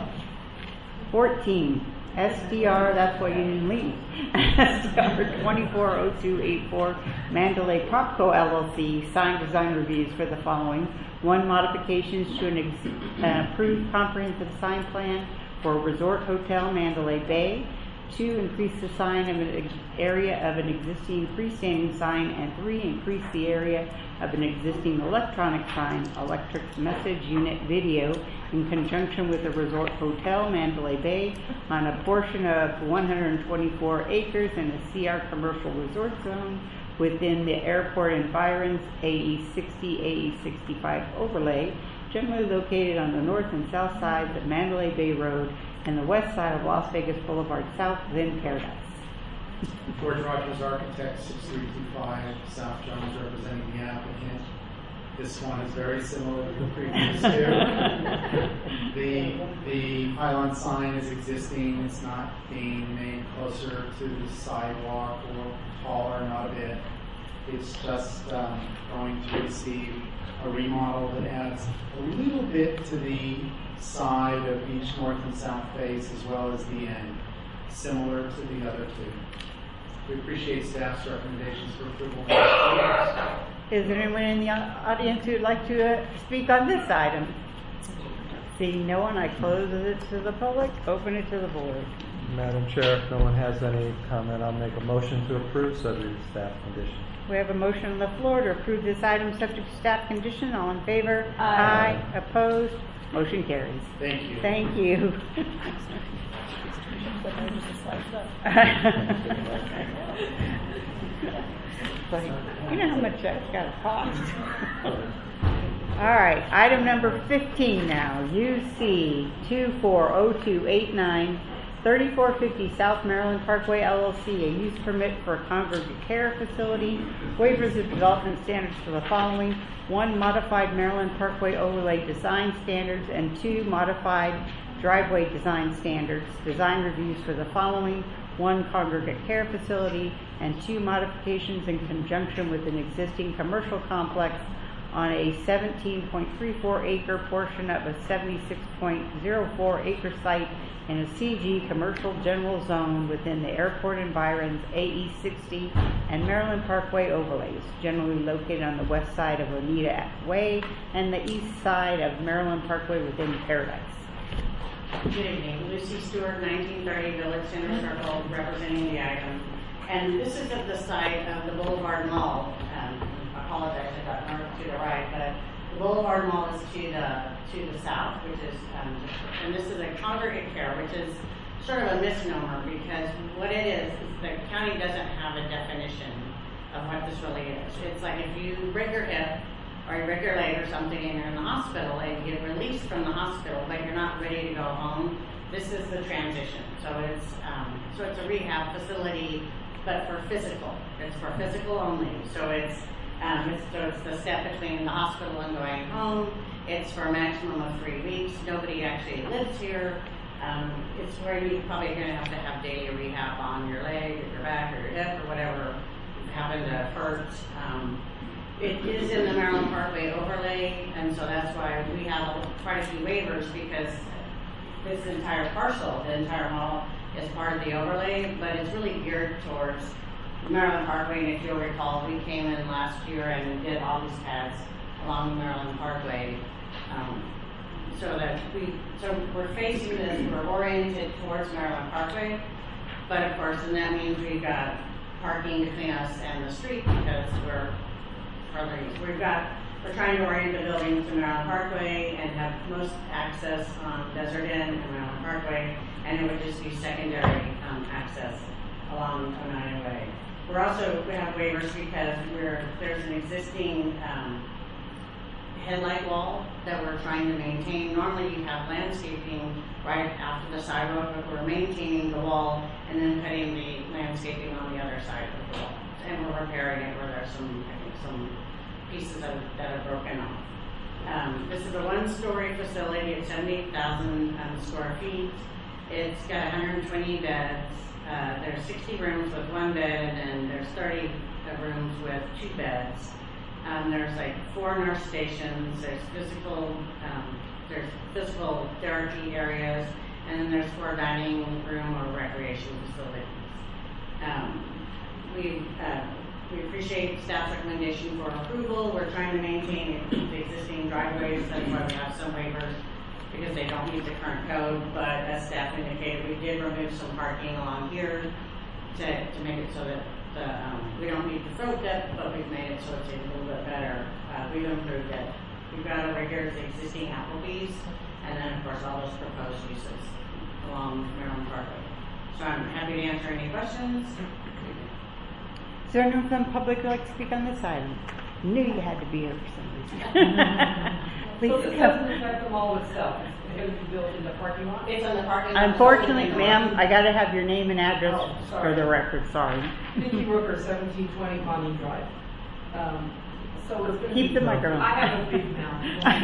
fourteen, S D R, that's why you didn't leave. S D R twenty-four oh two eight four, Mandalay Popco L L C, sign design reviews for the following. One, modifications to an, ex- an approved comprehensive sign plan for Resort Hotel Mandalay Bay. Two, increase the sign of an ex- area of an existing freestanding sign. And three, increase the area of an existing electronic sign, electric message unit video, in conjunction with the Resort Hotel Mandalay Bay on a portion of one hundred twenty-four acres in a C R commercial resort zone within the airport environs A E sixty, A E sixty-five overlay, generally located on the north and south sides of Mandalay Bay Road and the west side of Las Vegas Boulevard South within Paradise. George Rogers, architect, six three two five, South Jones, representing the applicant. This one is very similar to the previous two. The, the pylon sign is existing. It's not being made closer to the sidewalk or taller, not a bit. It's just um, going to receive a remodel that adds a little bit to the side of each north and south face as well as the end, similar to the other two. We appreciate staff's recommendations for approval. Is there anyone in the audience who would like to uh, speak on this item? Seeing no one, I close it to the public, open it to the board. Madam Chair, if no one has any comment, I'll make a motion to approve subject to staff conditions. We have a motion on the floor to approve this item subject to staff condition. All in favor? Aye. Aye. Opposed? Motion carries. Thank you. Thank you. Like, you know how much that's got to cost. All right, item number fifteen now, U C two four zero two eight nine, thirty-four fifty South Maryland Parkway L L C, a use permit for a congregate care facility. Waivers of development standards for the following. One, modified Maryland Parkway overlay design standards, and two, modified driveway design standards. Design reviews for the following. One, congregate care facility, and two, modifications in conjunction with an existing commercial complex on a seventeen point three four acre portion of a seventy-six point zero four acre site in a C G commercial general zone within the airport environs A E sixty and Maryland Parkway overlays, generally located on the west side of Oneida Way and the east side of Maryland Parkway within Paradise. Good evening, Lucy Stewart, nineteen thirty Village Center Circle, representing the item. And this is at the site of the Boulevard Mall. Um, I apologize, I got north to the right, but the Boulevard Mall is to the to the south, which is, um, and this is a congregate care, which is sort of a misnomer because what it is is the county doesn't have a definition of what this really is. It's like if you break your hip or you break your leg or something and you're in the hospital and you get released from the hospital but you're not ready to go home, this is the transition. So it's um, so it's a rehab facility, but for physical. It's for physical only. So it's um, it's, so it's the step between the hospital and going home. It's for a maximum of three weeks. Nobody actually lives here. Um, it's where you're probably going to have to have daily rehab on your leg or your back or your hip or whatever happened to hurt. Um, It is in the Maryland Parkway overlay, and so that's why we have quite a few waivers because this entire parcel, the entire mall, is part of the overlay, but it's really geared towards Maryland Parkway. And if you'll recall, we came in last year and did all these pads along the Maryland Parkway Um, so that we, so we're facing this, we're oriented towards Maryland Parkway, but of course, and that means we've got parking between us and the street because we're further east. We've got, we're trying to orient the building to Maryland Parkway and have most access on Desert Inn and Maryland Parkway, and it would just be secondary um, access along Oneida Way. We're also, we have waivers because we're, there's an existing um, headlight wall that we're trying to maintain. Normally you have landscaping right after the sidewalk, but we're maintaining the wall and then putting the landscaping on the other side of the wall. And we're repairing it where there's some, I think, some pieces that, that are broken off. Um, this is a one-story facility at seventy thousand um, square feet. It's got one hundred twenty beds. Uh, there's sixty rooms with one bed, and there's thirty rooms with two beds. Um, there's like four nurse stations. There's physical, um, there's physical therapy areas, and then there's four dining room or recreation facilities. Um, we uh, we appreciate staff's recommendation for approval. We're trying to maintain the existing driveways. That's why we have some waivers, because they don't meet the current code, but as staff indicated, we did remove some parking along here to, to make it so that the, um, we don't need the throat depth, but we've made it so it's a little bit better. Uh, we've improved it. We've got over here the existing Applebee's, and then of course all those proposed uses along Maryland Parkway. So I'm happy to answer any questions. Is there anyone from the public who'd like to speak on this item? Knew you had to be here for some reason. Please So this come. doesn't affect the mall itself, it's going to be built in the parking lot? It's on the parking lot. Unfortunately, ma'am, I gotta have your name and address Oh, for sorry. the record, sorry. Vicky Rooker, seventeen twenty Pawnee Drive. Um, so it's going to Keep be, the microphone. I have a big mouth.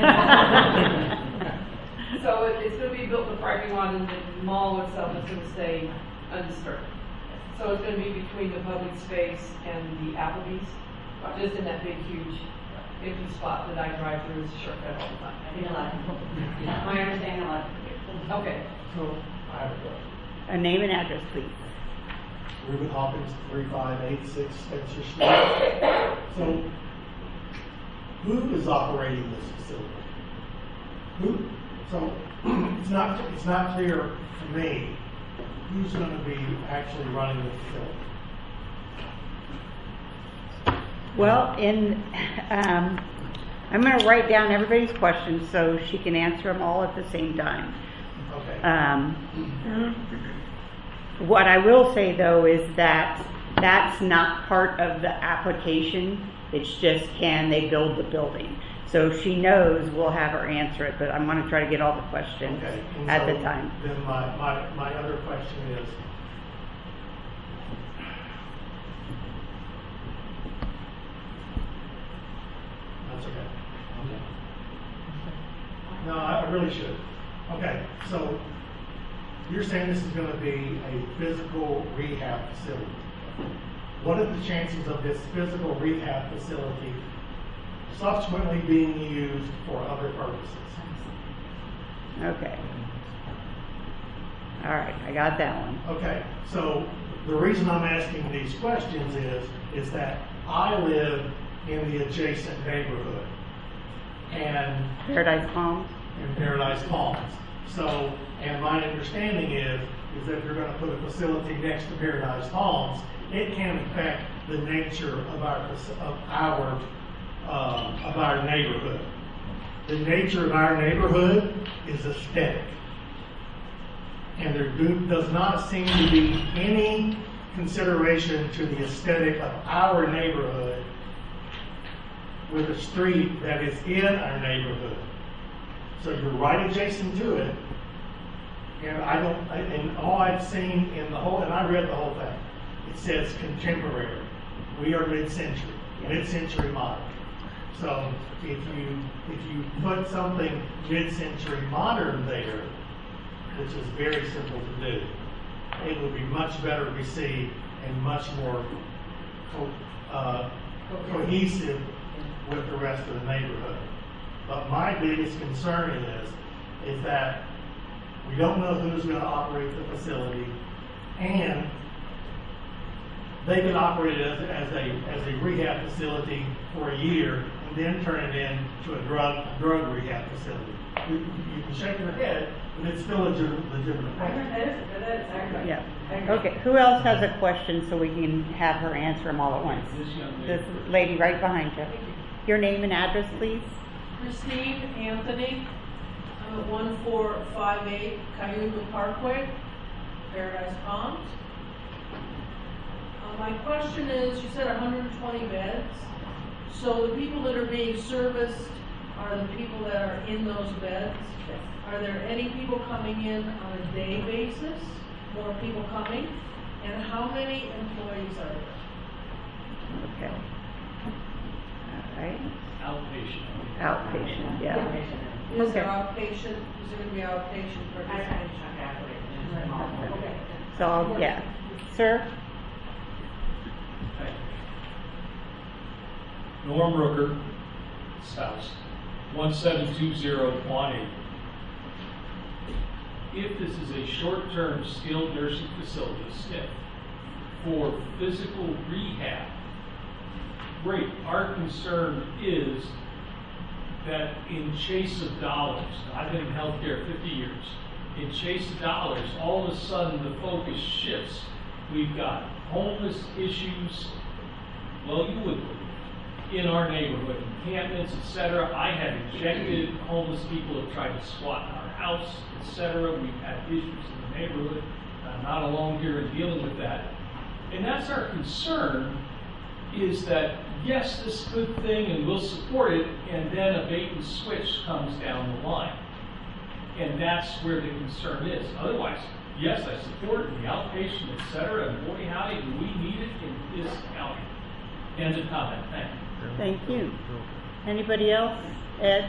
So it, it's going to be built in the parking lot, and the mall itself is going to stay undisturbed. So it's going to be between the public space and the Applebee's, just in that big, huge, empty spot that I drive through as a shortcut all the time. I think a lot of people, my understanding, a lot of people. Okay. So, I have a question. A name and address, please. Reuben Hawkins, three five eight six Spencer Street. So, who is operating this facility? Who? So, it's not, it's not clear to me who's going to be actually running the facility. Well, in, um, I'm gonna write down everybody's questions so she can answer them all at the same time. Okay. Um, what I will say though is that that's not part of the application. It's just, can they build the building? So if she knows, we'll have her answer it, but I'm gonna try to get all the questions Okay. And at so the time. Then my, my, my other question is, that's okay. Okay. No, I I really should. Okay, so you're saying this is going to be a physical rehab facility. What are the chances of this physical rehab facility subsequently being used for other purposes? Okay. All right, I got that one. Okay, so the reason I'm asking these questions is, is that I live in the adjacent neighborhood and Paradise Palms? in Paradise Palms. So, and my understanding is, is that if you're going to put a facility next to Paradise Palms, it can affect the nature of our of our uh, of our neighborhood. The nature of our neighborhood is aesthetic, and there do, does not seem to be any consideration to the aesthetic of our neighborhood with a street that is in our neighborhood. So you're right adjacent to it, and I don't. I, and all I've seen in the whole, and I read the whole thing. It says contemporary. We are mid-century, mid-century modern. So if you if you put something mid-century modern there, which is very simple to do, it would be much better received and much more co- uh, cohesive with the rest of the neighborhood. But my biggest concern is, is that we don't know who's going to operate the facility, and they can operate it as, as a as a rehab facility for a year and then turn it into a drug, a drug rehab facility. You, you can shake your head, but it's still a legitimate, legitimate question. Yeah. Okay, who else has a question so we can have her answer them all at once? This lady right behind you. Your name and address, please? Christine Anthony, I'm at one four five eight Cayuga Parkway, Paradise Palms. Uh, my question is, you said one hundred twenty beds, so the people that are being serviced are the people that are in those beds? Are there any people coming in on a day basis? More people coming? And how many employees are there? Okay. All right. Outpatient. Outpatient, yeah. Is Okay. there outpatient, is there gonna be outpatient for this? Okay. So, yeah. Sir? Norm Rooker, spouse, one seven two zero Pawnee. If this is a short-term skilled nursing facility, S N F, for physical rehab, great. Our concern is that in chase of dollars, I've been in healthcare fifty years, in chase of dollars, all of a sudden the focus shifts. We've got homeless issues, well, you would believe, in our neighborhood, encampments, et cetera. I have ejected homeless people who have tried to squat in our house, et cetera. We've had issues in the neighborhood. I'm not alone here in dealing with that. And that's our concern, is that, yes, this is a good thing and we'll support it, and then a bait and switch comes down the line. And that's where the concern is. Otherwise, yes, I support the outpatient, et cetera, and boy, howdy, do we need it in this county. End of comment. Thank you. Thank you. Anybody else? Ed?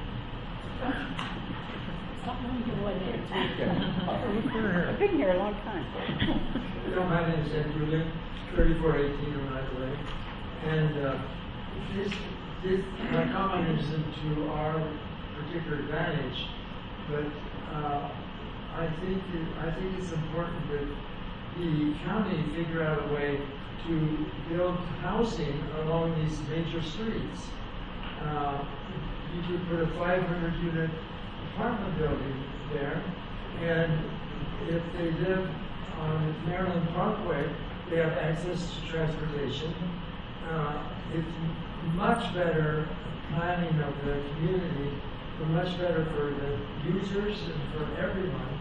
I've been here a long time. Hello, my name is Ed Julian, thirty-four eighteen Oneida Lane. And uh, this, this, my comment isn't to our particular advantage, but uh, I think it, I think it's important that the county figure out a way to build housing along these major streets. Uh, you could put a five hundred unit apartment building there, and if they live on Maryland Parkway, they have access to transportation. Uh, it's much better planning of the community, but much better for the users and for everyone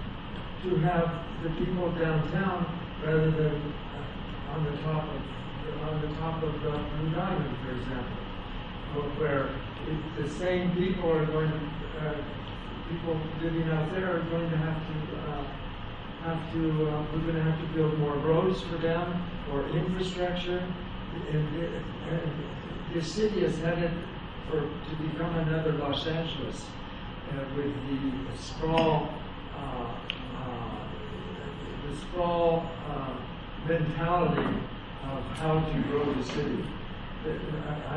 to have the people downtown rather than uh, on the top of on the top of the Blue Diamond, for example, where it, the same people are going to uh, people living out there are going to have to uh, have to uh, we're going to have to build more roads for them, more infrastructure. And, and the city is headed for to become another Los Angeles uh, with the sprawl, uh, uh, the sprawl uh, mentality of how to grow the city. I, I,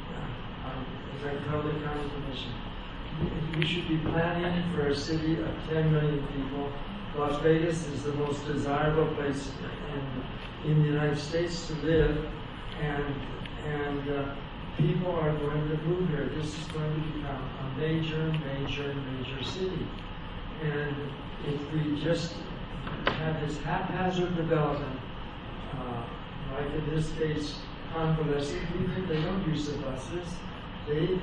I, as I tell the county commission, we should be planning for a city of ten million people. Las Vegas is the most desirable place in, in the United States to live. And and uh, people are going to move here. This is going to become a major, major, major city. And if we just have this haphazard development, uh, like in this case, convalescent people, they don't use the buses. They,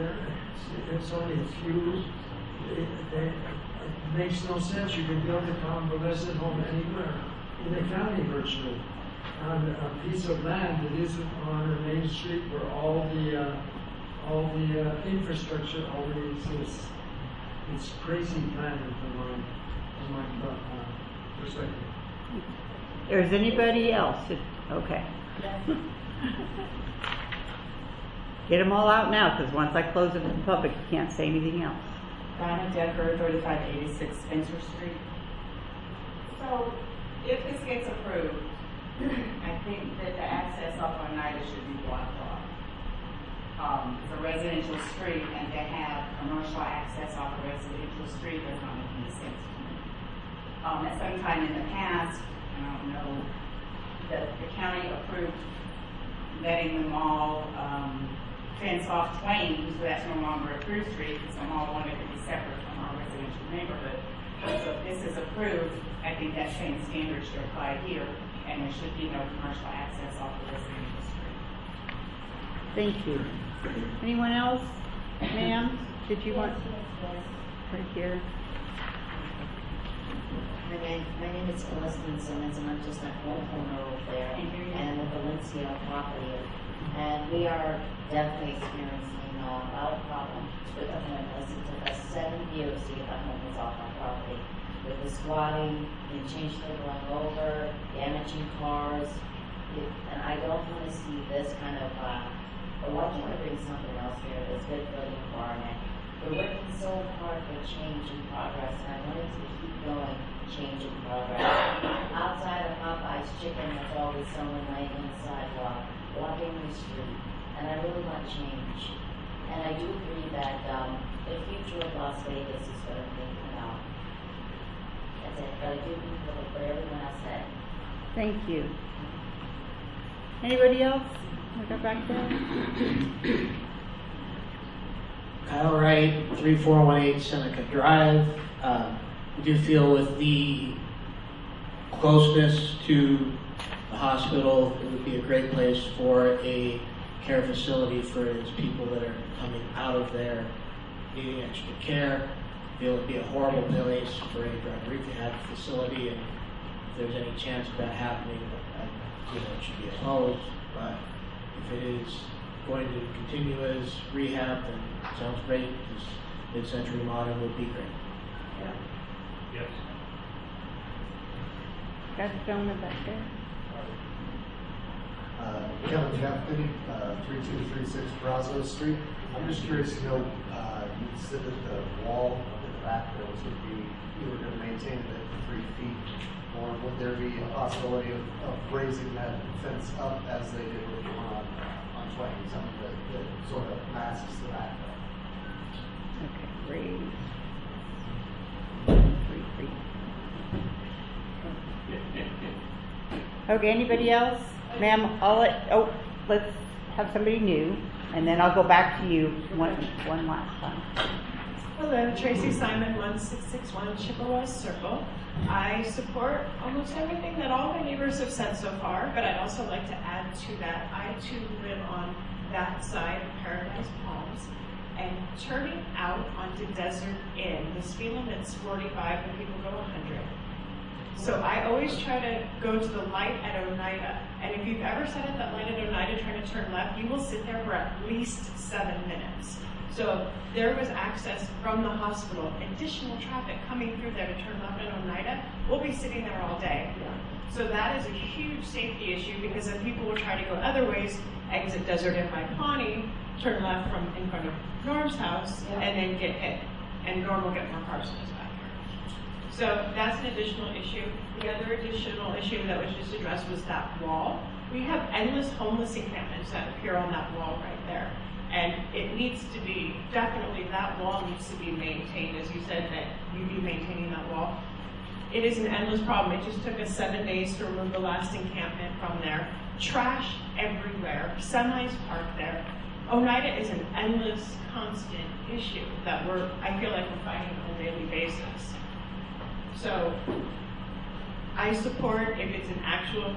it's only a few. They, they, it makes no sense. You can build a convalescent home anywhere in the county virtually, on a piece of land that isn't on a main street where all the uh, all the uh, infrastructure already exists. It's crazy planning from my from my uh, perspective. Is anybody else? Okay. Get them all out now, because once I close it to the public, you can't say anything else. Donna Decker, thirty-five eighty-six Spencer Street. So, if this gets approved, I think that the access off Oneida should be blocked off. Um, it's a residential street, and to have commercial access off a residential street does not make any sense to me. Um, at some time in the past, I don't know, the, the county approved letting the mall um, fence off Twain, so that's no longer a through street, it's no longer one that can be separate from our residential neighborhood. So if this is approved, I think that same standard should apply here, and there should be no commercial access off the residential street. Thank you. Anyone else? Ma'am, did you want? Right here. My name, my name is Elizabeth Simmons, and I'm just a homeowner over there, and the Valencia property. And we are definitely experiencing uh, a lot of problems with the homeless. It took us seven years to get the homeless off our property. With the squatting, the change they going over, damaging cars. It, and I don't want to see this kind of, uh, or I want to bring something else here that's good for the environment. We're working so hard for change and progress, and I wanted to keep going, change and progress. Outside of Popeye's Chicken, there's always someone laying on the sidewalk, walking the street, and I really want change. And I do agree that um, the future of Las Vegas is going to be out. That's it, but I do agree with what everyone else said. Thank you. Anybody else? We'll go back there. Kyle Wright, three four one eight Seneca Drive. Uh, we do feel with the closeness to the hospital, it would be a great place for a care facility for its people that are coming out of there needing extra care. It would be a horrible place for a drug rehab facility, and if there's any chance of that happening, I, you know, it should be opposed. But if it is going to continue as rehab, then it sounds great. This mid-century modern would be great. Yeah. Yes. Got a gentleman back there. Uh, Kevin Jeffrey, uh, three two three six Brazos Street. I'm just curious to know, uh, you said that the wall of the back doors would be, you were going to maintain it at three feet, or would there be a possibility of, of raising that fence up as they did with the one on, uh, on Twain, something that, that sort of masks the back door? Okay, raise. Three feet. Okay, anybody else? Ma'am, I'll let, oh, let's have somebody new, and then I'll go back to you one, one last time. Hello, Tracy Simon, one six six one Chippewa Circle. I support almost everything that all my neighbors have said so far, but I'd also like to add to that. I too live on that side of Paradise Palms, and turning out onto Desert Inn, the speed limit's forty-five and people go one hundred. So I always try to go to the light at Oneida, and if you've ever sat at that light at Oneida trying to turn left, you will sit there for at least seven minutes. So there was access from the hospital, additional traffic coming through there to turn left at Oneida. We'll be sitting there all day. So that is a huge safety issue, because if people will try to go other ways, exit Desert Inn by Pawnee, turn left from in front of Norm's house, yeah, and then get hit. And Norm will get more cars in his backyard. So that's an additional issue. The other additional issue that was just addressed was that wall. We have endless homeless encampments that appear on that wall right there. And it needs to be, definitely that wall needs to be maintained, as you said that you'd be maintaining that wall. It is an endless problem. It just took us seven days to remove the last encampment from there. Trash everywhere, semis parked there. Oneida is an endless, constant issue that we're, I feel like we're fighting on a daily basis. So I support if it's an actual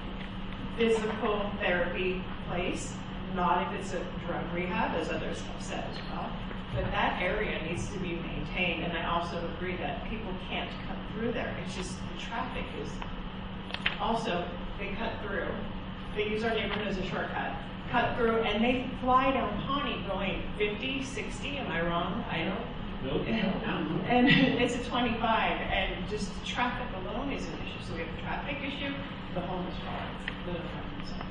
physical therapy place, not if it's a drug rehab, as others have said as well. But that area needs to be maintained, and I also agree that people can't cut through there. It's just the traffic is, also, they cut through. They use our neighborhood as a shortcut. Cut through, and they fly down Pawnee going fifty, sixty, am I wrong? I don't. Nope. And, and it's a twenty-five, and just the traffic alone is an issue. So we have a traffic issue, the homeless problem, the traffic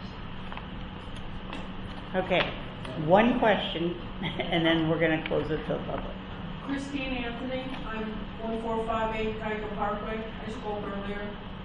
concerns. Okay, one question, and then we're going to close it to the public. Christine Anthony, I'm one four five eight Cuyahoga Parkway. I spoke earlier.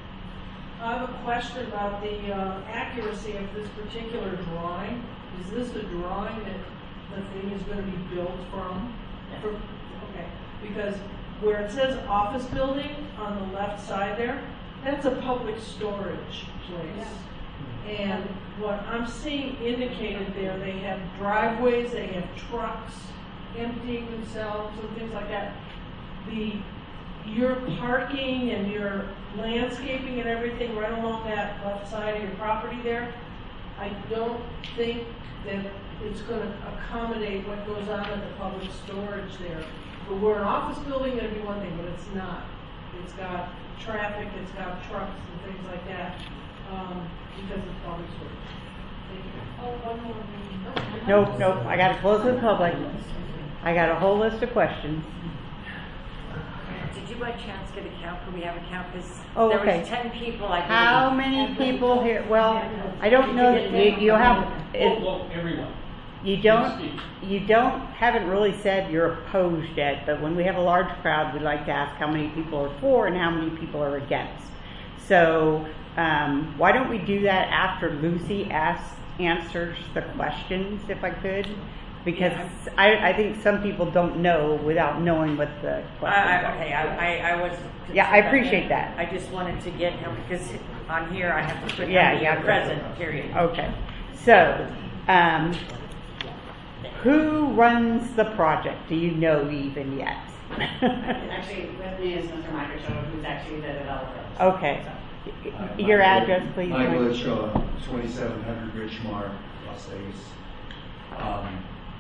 I have a question about the uh, accuracy of this particular drawing. Is this a drawing that the thing is going to be built from? For, okay, because where it says office building on the left side there, that's a public storage place. And what I'm seeing indicated there, they have driveways, they have trucks emptying themselves and things like that. The, your parking and your landscaping and everything right along that left side of your property there, I don't think that it's gonna accommodate what goes on at the public storage there. But we're an office building, that'd be one thing, but it's not. It's got traffic, it's got trucks and things like that, um, because it's public storage. Thank you. Oh, one more thing. Nope, nope, I gotta close with public. I got a whole list of questions. Did you by chance get a count? Can we have a count? Because Oh, there okay. was ten people, I believe. How many people here, well, I don't know, you, you have, Well, well, everyone. you don't, you don't, haven't really said you're opposed yet, but when we have a large crowd, we like to ask how many people are for and how many people are against. So, um, why don't we do that after Lucy asks, answers the questions, if I could? Because I, I think some people don't know without knowing what the I, questions I, are. okay, I, I, I was. Yeah, I appreciate that. I just wanted to get him, because on here I have to put Yeah, him yeah. as present, period. Okay, so, um, who runs the project? Do you know even yet? Actually, with me is Mister Mike Ochoa, who's actually the developer. Okay. Your address, please. Michael Mike. Ochoa, twenty-seven hundred Richmar, Las Vegas. Um,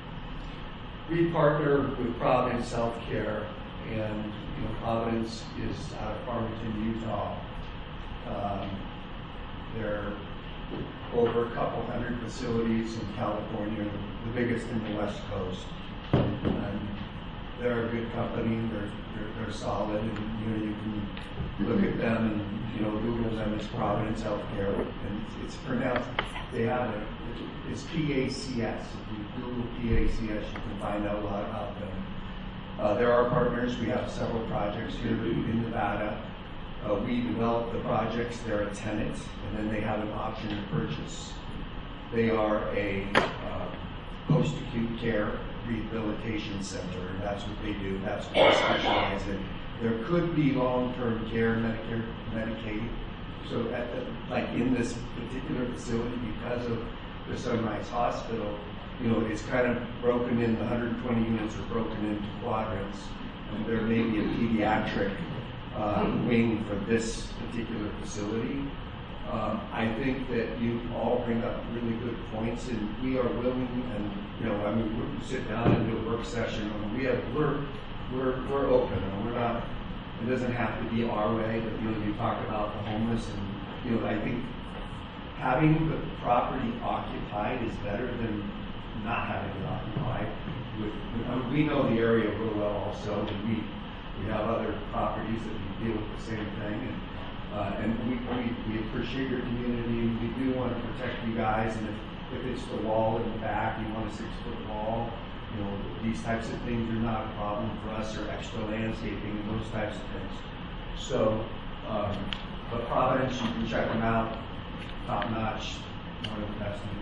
we partner with Providence Healthcare, and you know, Providence is out of Farmington, Utah. Um, there are over a couple hundred facilities in California, the biggest in the West Coast. And they're a good company. They're, they're they're solid, and you know you can look at them and you know Google them as Providence Healthcare, and it's, it's pronounced. They have a it's P A C S. If you Google P A C S, you can find out a lot about them. Uh, they're our partners. We have several projects here in Nevada. Uh, we develop the projects. They're a tenant, and then they have an option to purchase. They are a uh, post-acute care rehabilitation center, and that's what they do. That's what they specialize in. There could be long-term care, Medicare, Medicaid. So, at the, like in this particular facility, because of the Sunrise Hospital, you know, it's kind of broken in. The one hundred twenty units are broken into quadrants, and there may be a pediatric uh, wing for this particular facility. Um, I think that you all bring up really good points, and we are willing, and you know, I mean, we sit down and do a work session, and we have, we're, we're, we're open, and we're not. It doesn't have to be our way. But you know, you talk about the homeless, and you know, I think having the property occupied is better than not having it occupied. With, I mean, we know the area real well, also, and we we have other properties that we deal with the same thing, and. Uh, and we, we, we appreciate your community. We do want to protect you guys, and if, if it's the wall in the back, you want a six-foot wall, you know, these types of things are not a problem for us, or extra landscaping and those types of things. So, um, but Providence, you can check them out, top-notch, one of the best in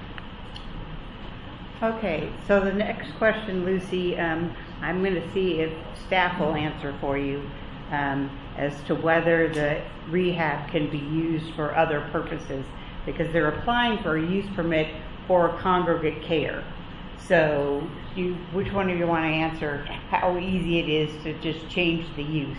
the country. Okay, so the next question, Lucy, um, I'm going to see if staff will answer for you. Um, as to whether the rehab can be used for other purposes, because they're applying for a use permit for congregate care. So, you, which one of you want to answer how easy it is to just change the use?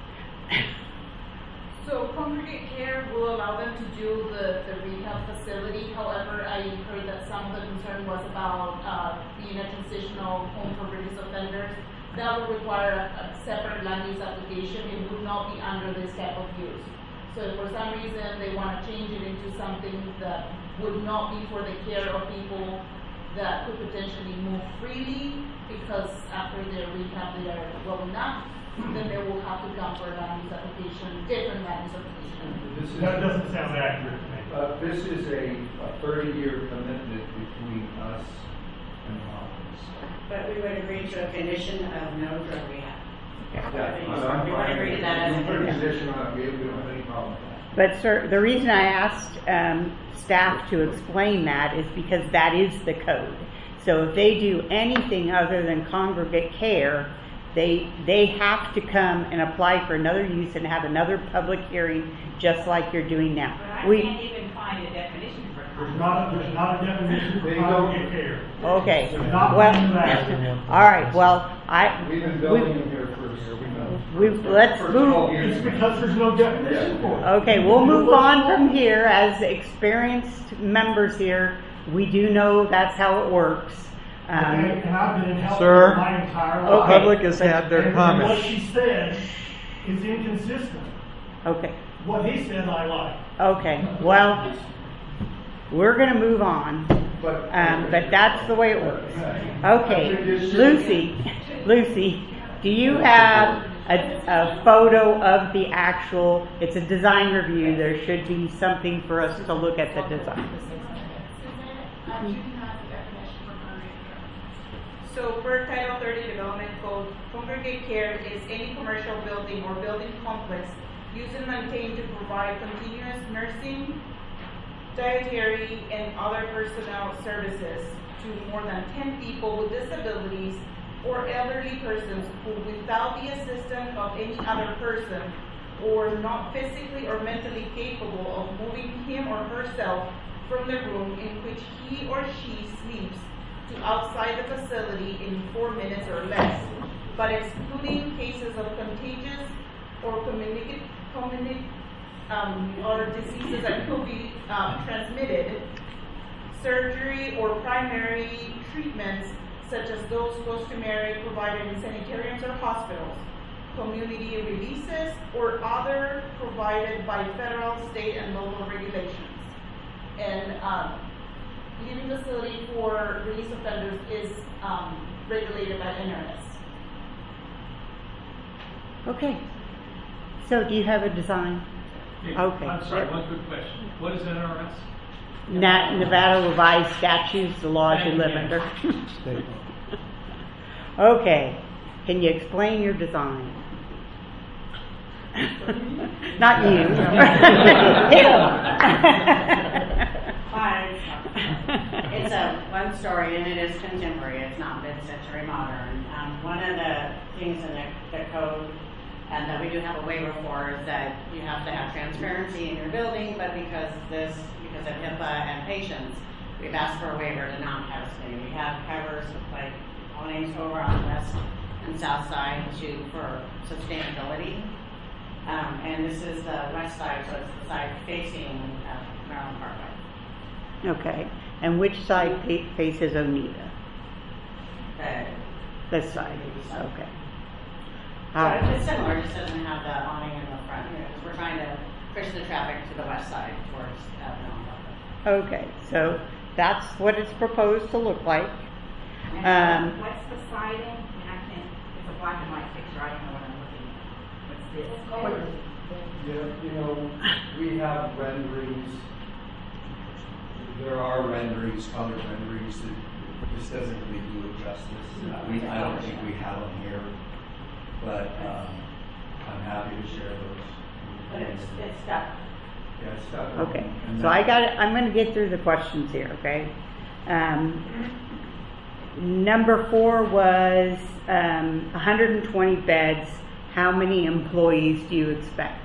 So congregate care will allow them to do the, the rehab facility. However, I heard that some of the concern was about uh, being a transitional home for religious offenders. That would require a, a separate land use application. It would not be under this type of use. So if for some reason they want to change it into something that would not be for the care of people that could potentially move freely because after their rehab they are well enough, then they will have to come for a land use application, different land use application. This is, that doesn't sound accurate to me. Uh, this is a thirty-year commitment between us and the hospitals. But we would agree to a condition of no drug rehab. Yeah, we would agree to that as a put a condition. condition on it. We we don't have any problem with that. But sir, the reason I asked um, staff to explain that is because that is the code. So if they do anything other than congregate care, they they have to come and apply for another use and have another public hearing, just like you're doing now. But I we, can't even find a definition There's not, a- there's not a definition for congregate care. Okay, There's not well, one in that. all right, well, I, We've been we, building them here for, we, let's move. It's because there's no definition for it. Okay, we'll move on from here. As experienced members here, we do know that's how it works. Um, And and I've been in health Sir, my entire the life. public has had their And- and comments. what she said is inconsistent. Okay, What he said, I like. okay, well, we're gonna move on, um, but that's the way it works. Okay, Lucy, Lucy, do you have a, a photo of the actual, it's a design review, there should be something for us to look at the design. So per Title thirty Development Code, congregate care is any commercial building or building complex used and maintained to provide continuous nursing, dietary, and other personnel services to more than ten people with disabilities or elderly persons who, without the assistance of any other person, or not physically or mentally capable of moving him or herself from the room in which he or she sleeps to outside the facility in four minutes or less, but excluding cases of contagious or communicate, communic, um, or diseases that could be um, transmitted, surgery or primary treatments such as those customary provided in sanitariums or hospitals, community releases, or other provided by federal, state, and local regulations. And um, living facility for release offenders is um, regulated by N R S. Okay, so do you have a design? Hey, Okay. I'm sorry, one quick question. What is N R S? Nat, Nevada revised statutes, the laws you live under. Okay, can you explain your design? Not you. Hi, it's a one story and it is contemporary. It's not mid-century modern. Um, one of the things in the, the code and that we do have a waiver for is that you have to have transparency in your building, but because this, because of HIPAA and patients, we've asked for a waiver to not have screening. We have covers like awnings over on the west and south side to for sustainability. Um, and this is the west side, so it's the side facing uh, Maryland Parkway. Okay, and which side fa- faces Oneida? The, This side, okay. so All right. it's similar, just doesn't have the awning in the front here, because we're trying to push the traffic to the west side towards uh, Maryland Parkway. Okay, so that's what it's proposed to look like. And Um, what's the siding? I mean, I can't, it's a black and white picture, I don't know what I'm looking at. What's this? Yeah, you know, we have renderings. There are renderings, color renderings that this doesn't really do it justice. Uh, we, I don't think we have them here, but um, I'm happy to share those. But it's, it's stuck. Yeah, it's stuck. Okay, And so that- I got it, I'm gonna get through the questions here, okay? Um, number four was, um, one hundred twenty beds. How many employees do you expect?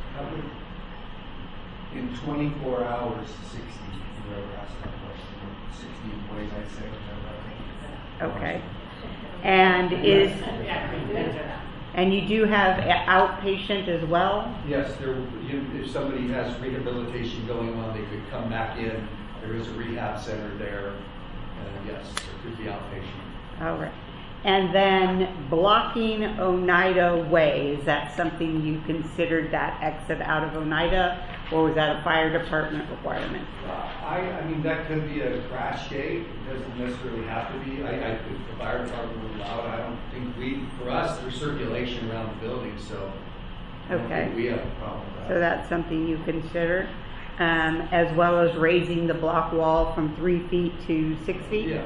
In twenty-four hours, sixty, whoever asked that question, sixty employees, I'd say, whichever I think. Okay. And is, and you do have a- outpatient as well? Yes, there, you- if somebody has rehabilitation going on, they could come back in. There is a rehab center there, and yes, there could be outpatient. All right. And then blocking Oneida Way, is that something you considered that exit out of Oneida, or was that a fire department requirement? Uh, I, I mean, that could be a crash gate. It doesn't necessarily have to be. I, I, if the fire department would allow it, I don't think we, for us, there's circulation around the building, so I don't Okay. think we have a problem with that. So that's something you consider, um, as well as raising the block wall from three feet to six feet? Yeah.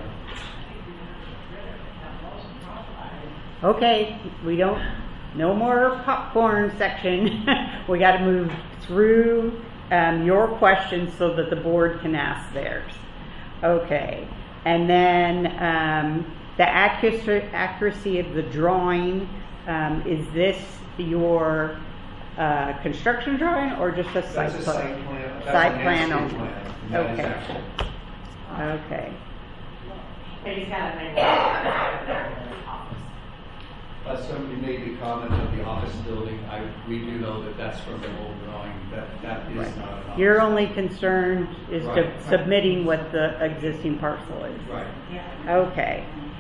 Okay, we don't, no more popcorn section. We got to move through um, your questions so that the board can ask theirs. Okay, and then um, the accuracy, accuracy of the drawing, um, is this your uh, construction drawing or just a site That's a plan? site plan. That's Site a plan landscape only. plan, and that is Okay. actual. Okay. But he's got to make it office. Uh, somebody made the comment of the office building. I, we do know that that's from the old drawing. That, that is Right. not an office. Your only concern is to Right. submitting what the existing parcel is. Right. Okay.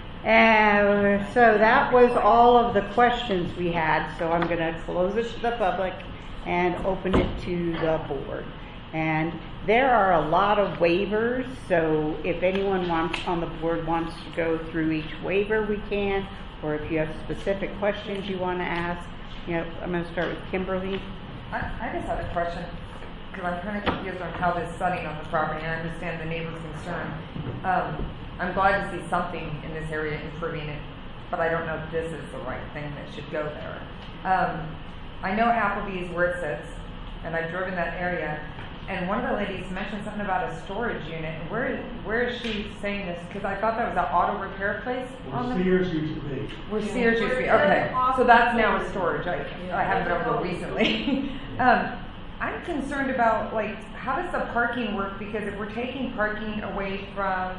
And so that was all of the questions we had, so I'm going to close it to the public and open it to the board. And there are a lot of waivers, so if anyone wants on the board wants to go through each waiver, we can, or if you have specific questions you want to ask. You know, I'm going to start with Kimberly. I, I just had a question, because I'm kind of confused on how this setting on the property, and I understand the neighbor's concern. Um, I'm glad to see something in this area improving it, but I don't know if this is the right thing that should go there. Um, I know Applebee's where it sits, and I've driven that area, and one of the ladies mentioned something about a storage unit. Where, where is she saying this? Because I thought that was an auto repair place on Where the... Sears used to be. Where Sears used to be, okay. So that's now a storage. I, I haven't been over recently. um, I'm concerned about, like, how does the parking work? Because if we're taking parking away from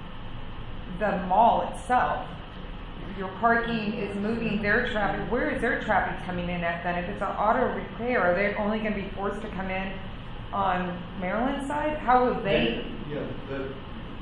the mall itself, your parking is moving their traffic. Where is their traffic coming in at then? If it's an auto repair, are they only going to be forced to come in on Maryland side? How will they? Yeah, the,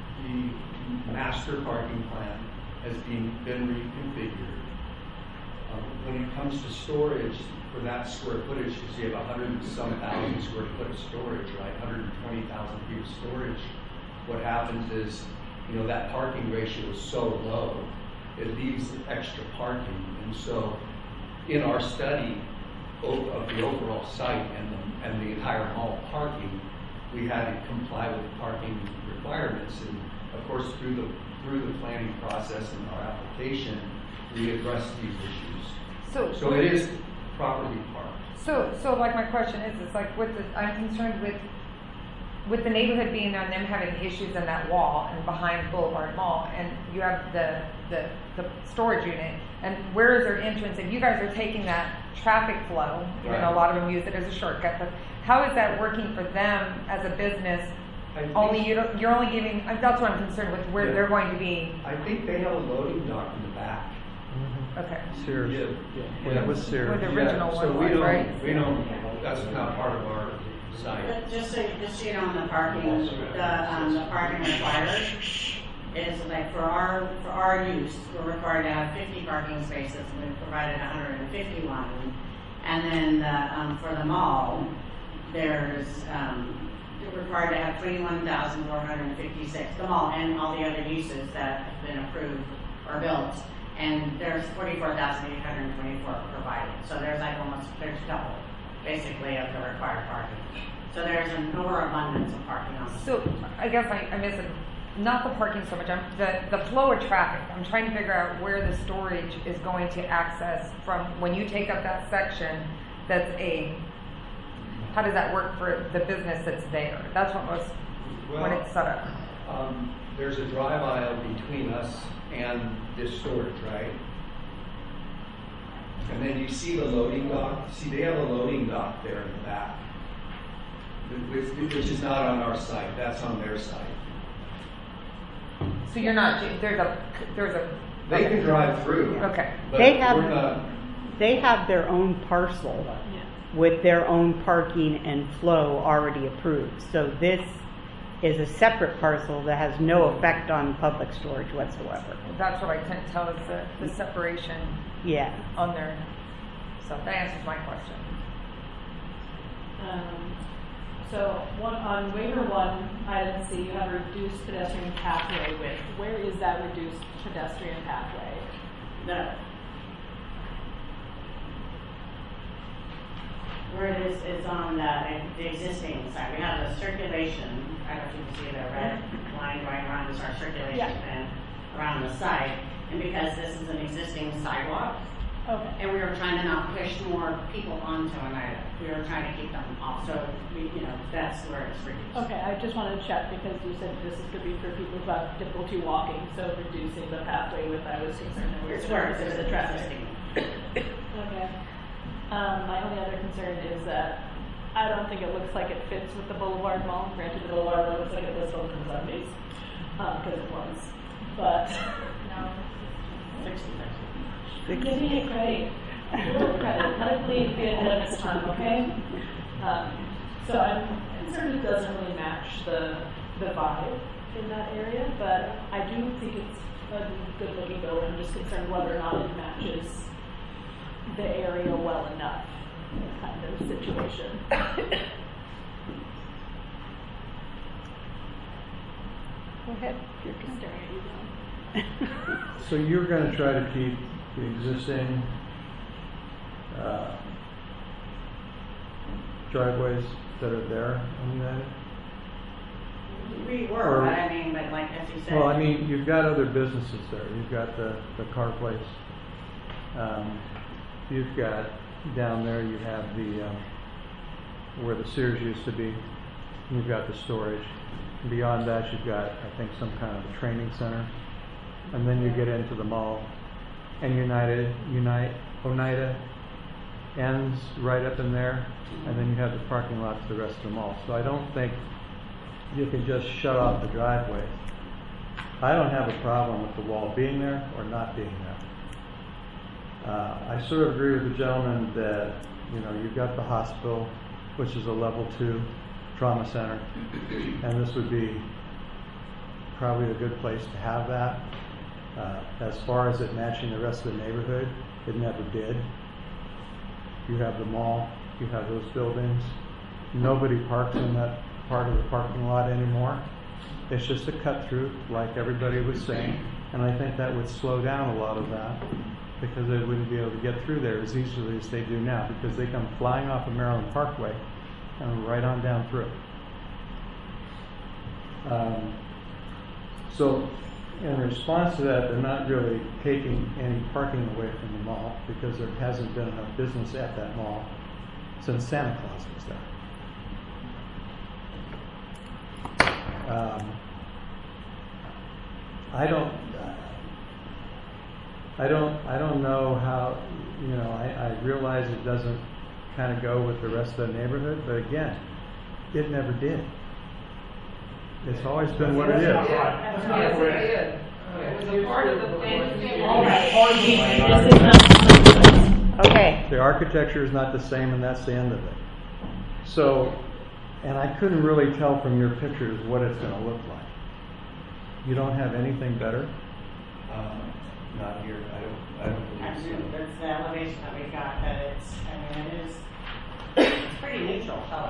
the master parking plan has been, been reconfigured. Um, when it comes to storage, for that square footage, because you have a hundred and some thousand square foot of storage, right? one hundred twenty thousand feet of storage. What happens is, you know, that parking ratio is so low, it leaves extra parking. And so, in our study of the overall site and the, and the entire mall parking, we had to comply with the parking requirements. And of course, through the through the planning process and our application, we addressed these issues. So, so it is properly parked. So, so like my question is, it's like with the, I'm concerned with with the neighborhood being there and them having issues in that wall and behind Boulevard Mall, and you have the the, the storage unit, and where is their entrance? And you guys are taking that traffic flow, even Right. though a lot of them use it as a shortcut, but how is that working for them as a business? Only you don't, you're only giving, that's what I'm concerned with, where Yeah. they're going to be. I think they have a loading dock in the back. Okay. Sears. Yeah. Well, that was Sears. Where the original yeah, so one we was, don't, right? we don't, that's not part of our site. But just so, just so you know, on the parking, the, um, the parking required is like for our, for our use, we're required to have fifty parking spaces, and we've provided one hundred fifty-one. And then, the, um, for the mall, there's, um, we're required to have twenty-one thousand four hundred fifty-six, the mall and all the other uses that have been approved or built. And there's forty-four thousand eight hundred twenty-four provided. So there's like almost, there's double, basically, of the required parking. So there's an overabundance of parking on the So I guess I, I miss it. Not the parking so much. I'm, the the flow of traffic. I'm trying to figure out where the storage is going to access from when you take up that section. That's a. How does that work for the business that's there? That's what was Well, when it's set up. Um, there's a drive aisle between us and this storage, right? And then you see the loading dock. See, they have a loading dock there in the back, which, which is not on our site. That's on their site. So you're not. There's a. There's a. They can drive through. Okay. But They have- we're not. They have their own parcel with their own parking and flow already approved. So this is a separate parcel that has no effect on public storage whatsoever. That's what I couldn't tell is the, the separation. Yeah. On there. So that answers my question. Um, so one, on waiver one, item C, you have reduced pedestrian pathway width. Where is that reduced pedestrian pathway? The, where it is, is on the, the existing side. We have a circulation, I don't know if you can see the red line going around, is our circulation Yeah. plan around the site. And because this is an existing sidewalk, okay. and we were trying to not push more people onto an item, we were trying to keep them off. So, we, you know, that's where it's reduced. Okay, I just wanted to check because you said this is could be for people who have difficulty walking, so reducing the pathway width, I was concerned that we were It's where it's the traffic. existing. Okay. Um, my only other concern is that I don't think it looks like it fits with the Boulevard Mall. Granted, the Boulevard Mall looks like it was built in the seventies, because it was. But, no. sixty, Give me a credit. Credit. Let it please be ahead of its time, okay? Um, so I'm concerned it doesn't really match the, the vibe in that area, but I do think it's a good looking building. I'm just concerned whether or not it matches the area well enough, kind of situation. Go ahead, you're just staring at you down. So you're going to try to keep the existing uh, driveways that are there on United? We were, Or- but I mean, but like, as you said. Well, I mean, you've got other businesses there. You've got the, the car place. Um, you've got down there, you have the, um, where the Sears used to be. You've got the storage. Beyond that, you've got, I think, some kind of a training center. And then you get into the mall. And United, Unite, Oneida ends right up in there. And then you have the parking lot to the rest of the mall. So I don't think you can just shut off the driveway. I don't have a problem with the wall being there or not being there. Uh, I sort of agree with the gentleman that, you know, you've got the hospital, which is a level two trauma center, and this would be probably a good place to have that. Uh, as far as it matching the rest of the neighborhood, it never did. You have the mall, you have those buildings. Nobody parks in that part of the parking lot anymore. It's just a cut through, like everybody was saying, and I think that would slow down a lot of that because they wouldn't be able to get through there as easily as they do now because they come flying off of Maryland Parkway and right on down through. Um, so in response to that, they're not really taking any parking away from the mall because there hasn't been enough business at that mall since Santa Claus was there. Um, I don't, I don't, I don't know how, you know, I, I realize it doesn't kind of go with the rest of the neighborhood, but again, it never did. It's always been what it is. Yes, it did. It was a part of the plan. Okay. The architecture is not the same, and that's the end of it. So, and I couldn't really tell from your pictures what it's going to look like. You don't have anything better? Um, not here. I don't. I don't I believe mean, so. that's the elevation that we got, that it's, I mean, it is, it's pretty neutral color.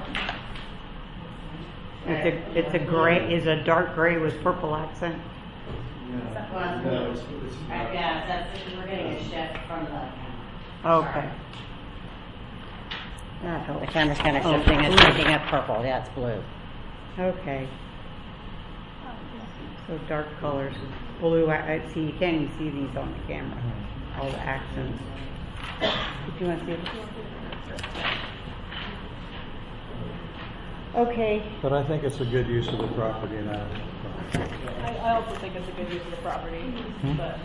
It's a, it's a gray, is a dark gray with purple accent. Well, No, it's, it's right, yeah, that's, we're getting a shift from the camera. Okay. Ah, the camera's kind of Oh, shifting, it's blue. picking up purple, yeah, it's blue. Okay. So dark colors, blue, I, I see, you can't even see these on the camera, all the accents. If you want to see it. Okay. But I think it's a good use of the property, and I, I, I also think it's a good use of the property, Hmm? but.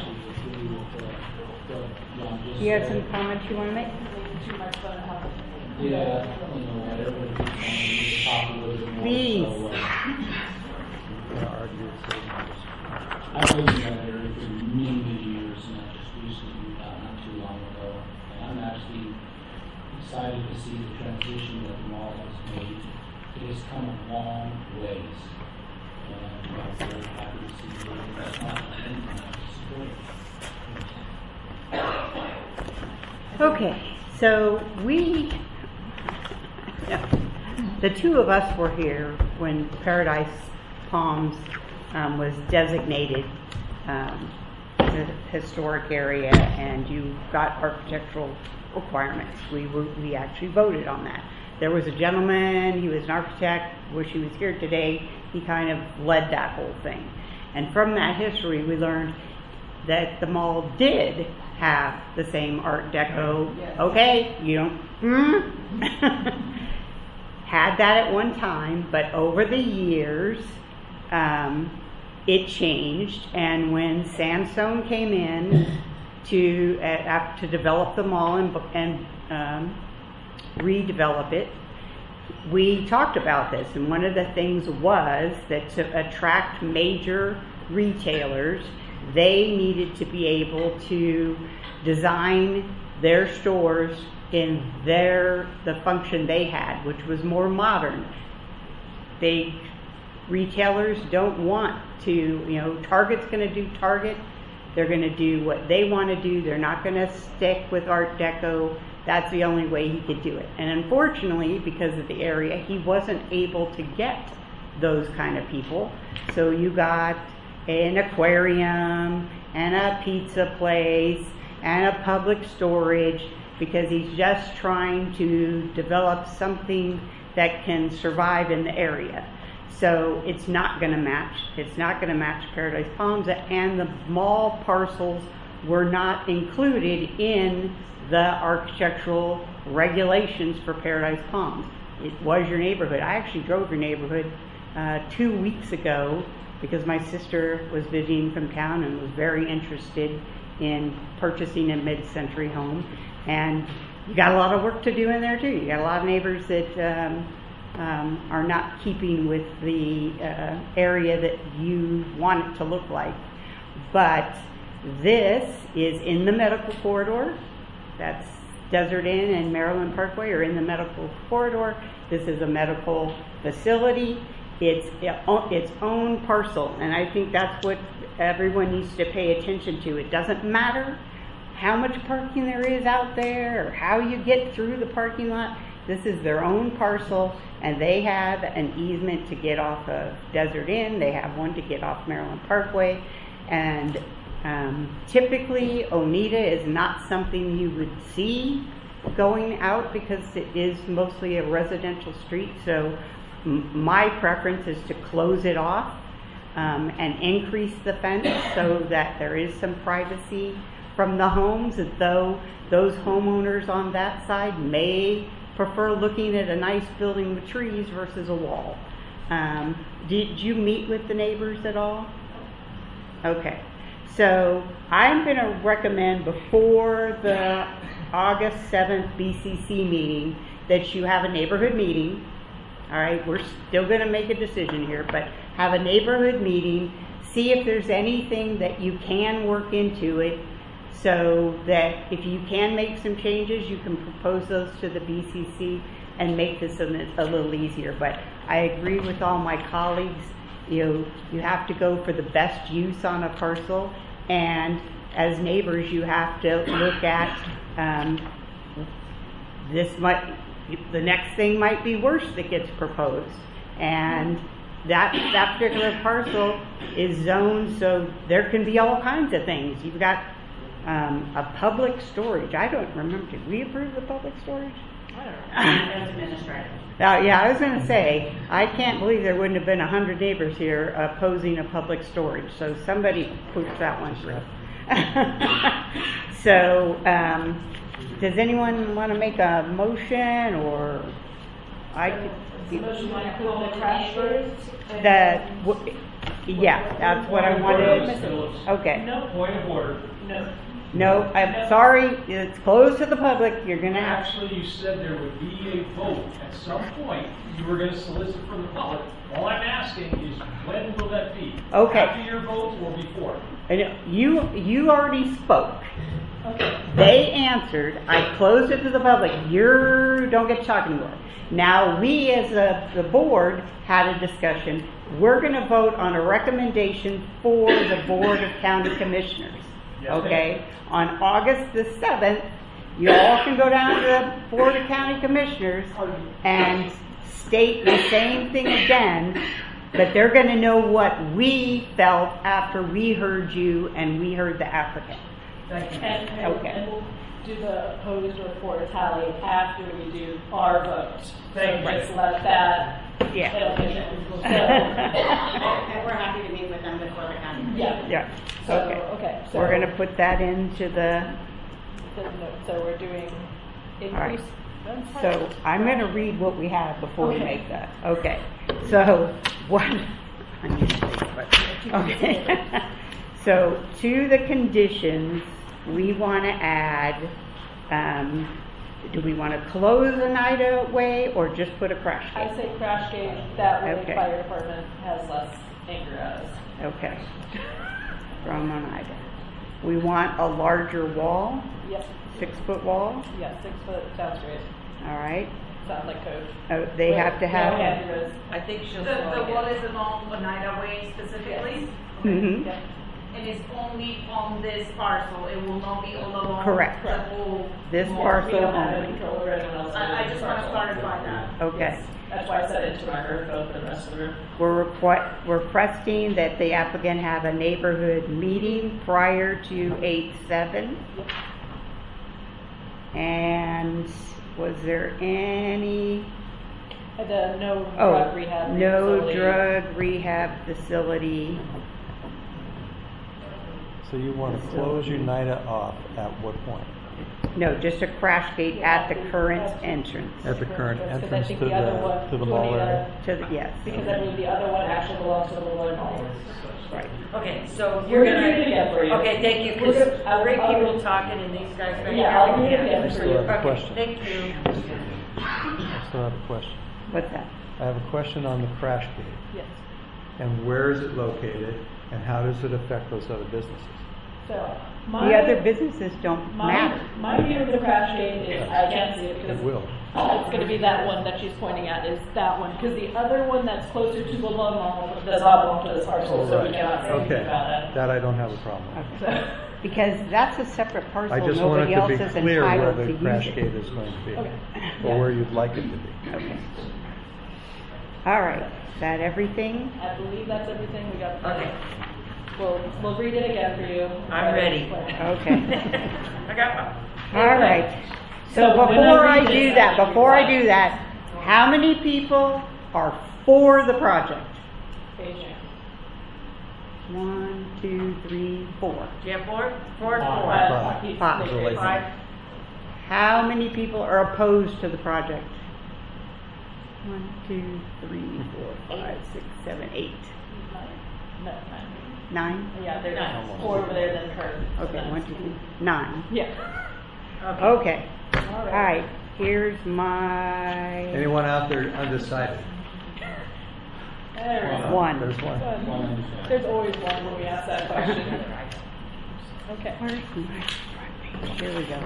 Do you have some comments you want to make? Too much fun and help. Yeah, you know, whatever it is, talk a little bit more. Please. So, uh, I argue it's I've lived in that area for many, many years, and I just recently, uh, not too long ago, and I'm actually excited to see the transition that the mall has made. It has come a long ways, and I'm very happy to see it. That's not anything I support. Okay, so we, the two of us were here when Paradise Palms um, was designated um, as a historic area, and you got architectural requirements. We were, we actually voted on that. There was a gentleman, he was an architect, wish he was here today, he kind of led that whole thing. And from that history, we learned that the mall did have the same Art Deco. Yes. Okay, you don't, hmm? Had that at one time, but over the years, um, it changed. And when Sandstone came in to uh, to develop the mall and, and um, redevelop it. We talked about this, and one of the things was that to attract major retailers, they needed to be able to design their stores in their the function they had, which was more modern. They retailers don't want to, you know, Target's going to do Target. They're going to do what they want to do. They're not going to stick with Art Deco. That's the only way he could do it. And unfortunately, because of the area, he wasn't able to get those kind of people. So you got an aquarium and a pizza place and a public storage, because he's just trying to develop something that can survive in the area. So it's not going to match. It's not going to match Paradise Palms, and the mall parcels were not included in the architectural regulations for Paradise Palms. It was your neighborhood. I actually drove your neighborhood uh, two weeks ago because my sister was visiting from town and was very interested in purchasing a mid-century home. And you got a lot of work to do in there too. You got a lot of neighbors that um, um, are not keeping with the uh, area that you want it to look like. But this is in the medical corridor. That's Desert Inn and Maryland Parkway are in the medical corridor. This is a medical facility. It's its own parcel, and I think that's what everyone needs to pay attention to. It doesn't matter how much parking there is out there or how you get through the parking lot. This is their own parcel, and they have an easement to get off of Desert Inn. They have one to get off Maryland Parkway, and um, typically Oneida is not something you would see going out because it is mostly a residential street. So m- my preference is to close it off um, and increase the fence so that there is some privacy from the homes, though those homeowners on that side may prefer looking at a nice building with trees versus a wall. Um, did you meet with the neighbors at all? Okay. So I'm going to recommend before the August seventh B C C meeting that you have a neighborhood meeting. All right, we're still going to make a decision here, but have a neighborhood meeting, see if there's anything that you can work into it so that if you can make some changes, you can propose those to the B C C and make this a, a little easier. But I agree with all my colleagues. You know, you have to go for the best use on a parcel, and as neighbors, you have to look at um, this might, the next thing might be worse that gets proposed, and that that particular parcel is zoned so there can be all kinds of things. You've got um, a public storage. I don't remember. Did we approve the public storage? I don't know. As administrative. Uh, yeah, I was going to say, I can't believe there wouldn't have been a hundred neighbors here opposing a public storage. So somebody pushed that one through. So, um, does anyone want to make a motion, or I could? The motion might include the trash birds? That, w- yeah, that's what I wanted. Okay. No, point of order. No. No, I'm sorry, it's closed to the public, you're gonna have. Actually, you said there would be a vote at some point, you were gonna solicit from the public. All I'm asking is, when will that be? Okay. After your vote or before? And you, you already spoke. Okay. They answered, I closed it to the public, you don't get to talk anymore. Now, we as a, the board had a discussion, we're gonna vote on a recommendation for the Board of County Commissioners. Yes, Okay, on August the seventh, you all can go down to the Board of County Commissioners and state the same thing again, but they're going to know what we felt after we heard you and we heard the applicant. Thank you. And, and, Okay. and we'll do the opposed or for tally after we do our vote. Thank so you. Just let that. Yeah. So, And we're happy to meet with them before the county. yeah. Yeah, So, okay. okay. So, We're going to put that into the, So we're doing all right. increase. So I'm going to read what we have before we Okay. make that. Okay, so what, I need to say, but, okay. So to the conditions, we want to add um, do we want to close Oneida Way or just put a crash I gate? say crash gate, that way Okay. fire department has less anger at us. Okay. From Oneida. We want a larger wall, Yep, six-foot wall, yeah, six foot, sounds great, all right? sounds like code. Uh, They have to have. I think she'll. The, the wall is along Oneida Way specifically, Mhm. Yeah. and it's only on this parcel, it will not be all along Correct. the whole. This mall. parcel We don't have only. any control over anyone else. I, I just wanna clarify that. Okay. That's why I said it to my code for the rest of the room. We're requ- we're requesting that the applicant have a neighborhood meeting prior to eight seven. And was there any, Uh, The no oh, drug rehab. no facility. drug rehab facility. So you want to close Unida off at what point? No, just a crash gate at the current entrance. At the current Because I entrance think to the other the, one- to the to mall Anita- area? To the, yes, Because I believe the other one actually belongs to the Leroy Mall. right. Okay, so We're you're gonna gonna. read it again for you. Okay, thank you, We're because gonna- I'll- three I'll people read- talking and these guys. right Yeah, I'll here. read it again I for still you. have a Okay, question. thank you. I still have a question. What's that? I have a question on the crash gate. Yes. And where is it located, and how does it affect those other businesses? So, my. The other businesses don't My, matter. my view of the crash gate is, I can't see it It because will. it's gonna be that one that she's pointing at is that one, because the other one that's closer to the Leroy Mall does not belong to this parcel, so we cannot say anything Okay, about that I don't have a problem with. Okay. Because that's a separate I parcel, just wanted nobody to else be is clear where entitled the to use crash it. gate is going to be, Okay. or Yeah. where you'd like it to be. Okay. All right, is that everything? I believe that's everything we got. Okay. We'll, we'll read it again for you. I'm ready. Okay. I got one. All right. So So when I before I read do this, that, I before I read do that, how many people are for the project? Beijing. One, two, three, four. Do you have four? Four, or Five. four? Five. Five. Five. Five. How many people are opposed to the project? One, two, three, four, five, six, seven, eight. No, nine. Nine? Yeah, there's Nine. four over there, then Kurt. So Okay, nine. one, two, three, nine. Yeah. Okay. All All right. right, here's my Anyone out there undecided? There we go. one. There's one. Good. There's always one when we ask that question. Okay. Where's my front page? Here we go.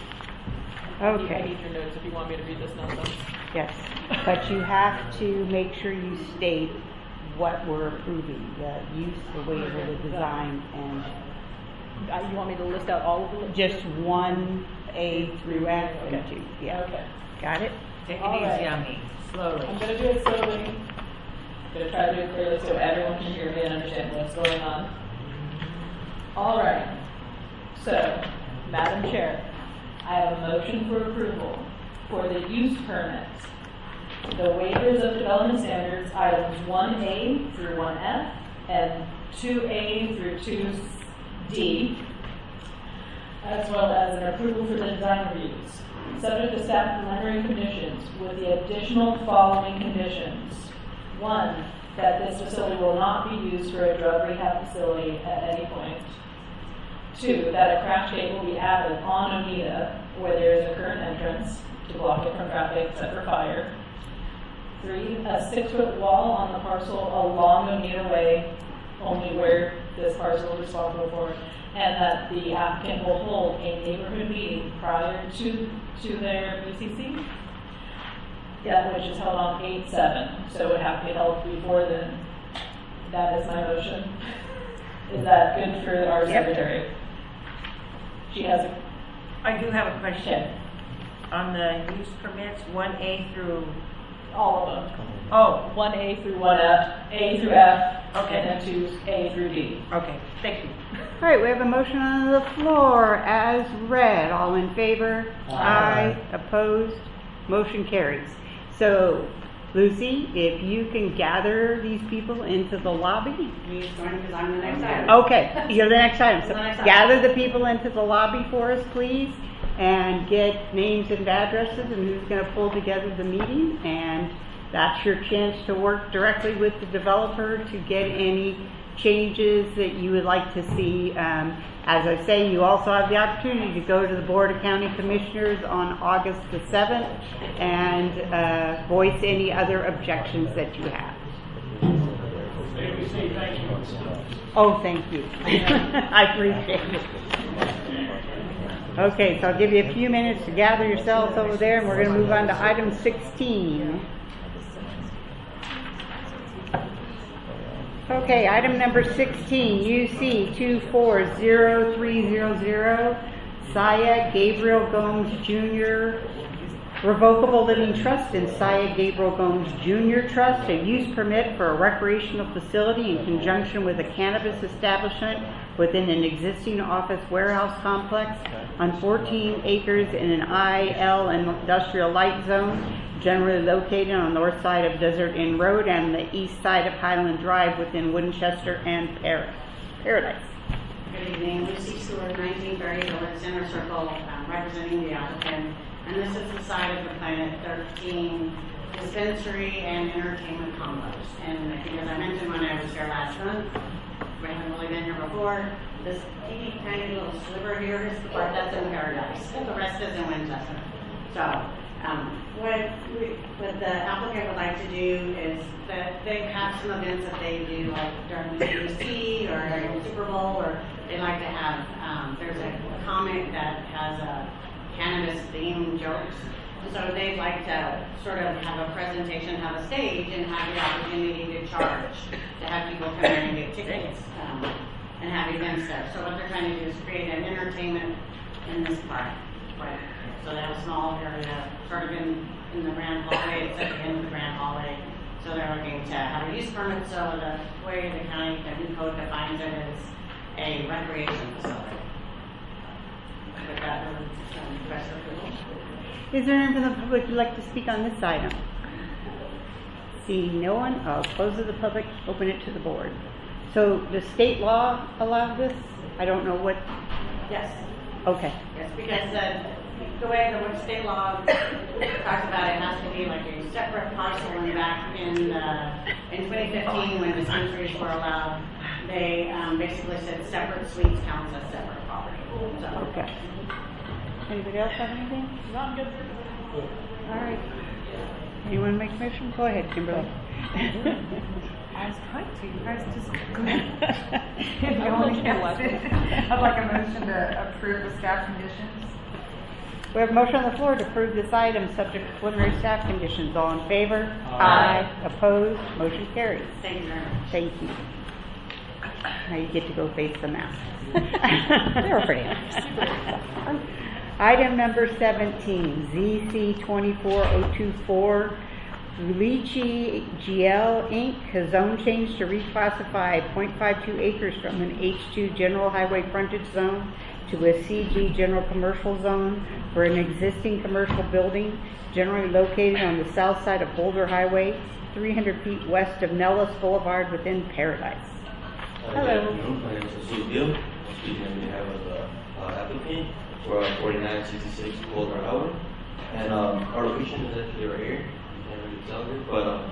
I need- I Okay, need your notes if you want me to read this nonsense. yes, but you have to make sure you state what we're approving, the use, the waiver, the design, and Uh, you want me to list out all of them? just one A through F and two, yeah. Okay. Got it? Take it All right. easy on me, slowly. I'm gonna do it slowly. I'm gonna try to do it clearly so everyone can hear me and understand what's going on. All right. So, Madam Chair, I have a motion for approval for the use permit. The waivers of development standards, items one A through one F and two A through two D, as well as an approval for the design reviews, subject to staff preliminary conditions with the additional following conditions. One, that this facility will not be used for a drug rehab facility at any point. Two, that a crash gate will be added on Oneida where there is a current entrance to block it from traffic except for fire. Three, a six-foot wall on the parcel along Oneida Way, only where this parcel is responsible for, and that the applicant will hold a neighborhood meeting prior to, to their B C C, yeah, which is held on eight seven, so it would have to be held before then. That is my motion. Is that good for our Yep. secretary? She has a, I do have a question. On the use permits, one A through, all of them. oh, One A through one F, A through F, Okay. and then two A through D. okay, thank you. All right, we have a motion on the floor as read. All in favor? Aye. Opposed? Motion carries. So, Lucy, if you can gather these people into the lobby. You join because I'm the next item. Okay, you're the next item. So The next item. gather the people into the lobby for us, please, and get names and addresses and who's going to pull together the meeting. And that's your chance to work directly with the developer to get any changes that you would like to see. Um, as I say, you also have the opportunity to go to the Board of County Commissioners on August the seventh and uh, voice any other objections that you have. May we say thank you? Oh, thank you. I appreciate it. Okay, so I'll give you a few minutes to gather yourselves over there, and we're going to move on to item sixteen. Okay, item number sixteen, U C two four zero three zero zero, Saya Gabriel Gomes Junior Revocable Living Trust and Saya Gabriel Gomes Junior Trust, a use permit for a recreational facility in conjunction with a cannabis establishment within an existing office warehouse complex on fourteen acres in an I L industrial light zone, generally located on the north side of Desert Inn Road and the east side of Highland Drive within Winchester and Paris. Paradise. Good evening, Lucy Stewart, nineteen thirty Village Center Circle, um, representing the applicant. And this is the side of the Planet thirteen dispensary and entertainment complex. And I think as I mentioned when I was here last month, we haven't really been here before, this teeny tiny little sliver here is the part that's in Paradise. The rest is in Winchester. So um, what, we, what the applicant would like to do is that they have some events that they do like during the C D C or during the Super Bowl, or they like to have, um, there's a comic that has a cannabis themed jokes. And so they'd like to sort of have a presentation, have a stage, and have the opportunity to charge, to have people come in and get tickets um, and have events there. So what they're trying to do is create an entertainment in this park. Right. So they have a small area sort of in, in the Grand Hallway, it's at the end of the Grand Hallway. So they're looking to have a use permit, so the way the county, the new code defines it is a recreation facility. With that, um, request for approval. Is there anyone from the public who'd like to speak on this item? Seeing no one, I'll close to the public, open it to the board. So does state law allow this? I don't know what. Yes. Okay. Yes, because the, the way the state law talks about it, it has to be like a separate parcel. And back in uh, in twenty fifteen, when dispensaries were allowed, they um, basically said separate suites counts as separate property. So. Okay. Anybody else have anything? Not good. All right. Anyone make a motion? Go ahead, Kimberly. I was trying to. You guys just keep going against it. I'd like a motion to approve the staff conditions. We have a motion on the floor to approve this item subject to preliminary staff conditions. All in favor? Aye. Aye. Opposed? Motion carries. Thank you very much. Thank you. Now you get to go face the mask. They were pretty nice. Item number seventeen, Z C twenty-four oh two four, Luigi G L Incorporated has zone change to reclassify zero point five two acres from an H two general highway frontage zone to a C G general commercial zone for an existing commercial building generally located on the south side of Boulder Highway, three hundred feet west of Nellis Boulevard within Paradise. Hello. Good afternoon. My name is Asul Gill. I'm speaking on behalf of the uh, applicant for uh, forty-nine sixty-six Boulder Highway. And um, our location is actually right here. You can't really tell it, but um,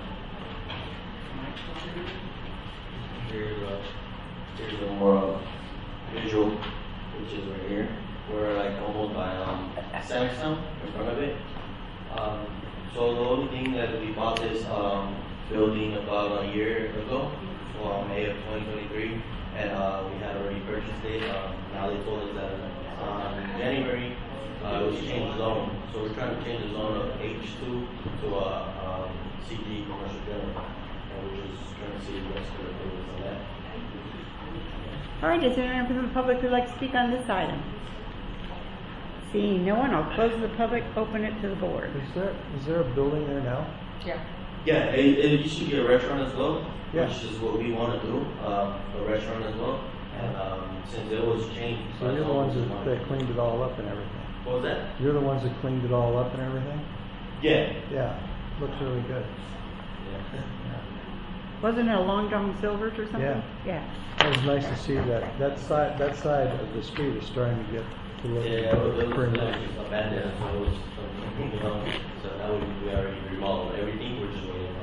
here's, uh, here's a more uh, visual, which is right here. We're like almost by um, Samsung in front of it. Um, so the only thing that we bought this um, building about a year ago, well, May of twenty twenty-three, and uh, we had already purchased it. Um, now they told us that uh, in January uh, it was changed zone, so we're trying to change the zone of H two to a um, C D commercial general, and we're just trying to see what's the purpose of that. All right, is there anyone from the public who'd like to speak on this item? Seeing no one, I'll close the public, open it to the board. Is there is there a building there now? Yeah. Yeah, it, it used to be a restaurant as well, Yeah. which is what we want to do, um, a restaurant as well. And um, since it was changed, So you're the ones that, that cleaned it all up and everything. What was that? You're the ones that cleaned it all up and everything? Yeah. Yeah. Looks really good. Yeah. Wasn't it a Long John Silver's or something? Yeah. Yeah. It was nice to see that. That side that side of the street is starting to get to look Yeah, it was, it was pretty like abandoned, so it was, um, you know, so now we, we already remodeled everything, we're just waiting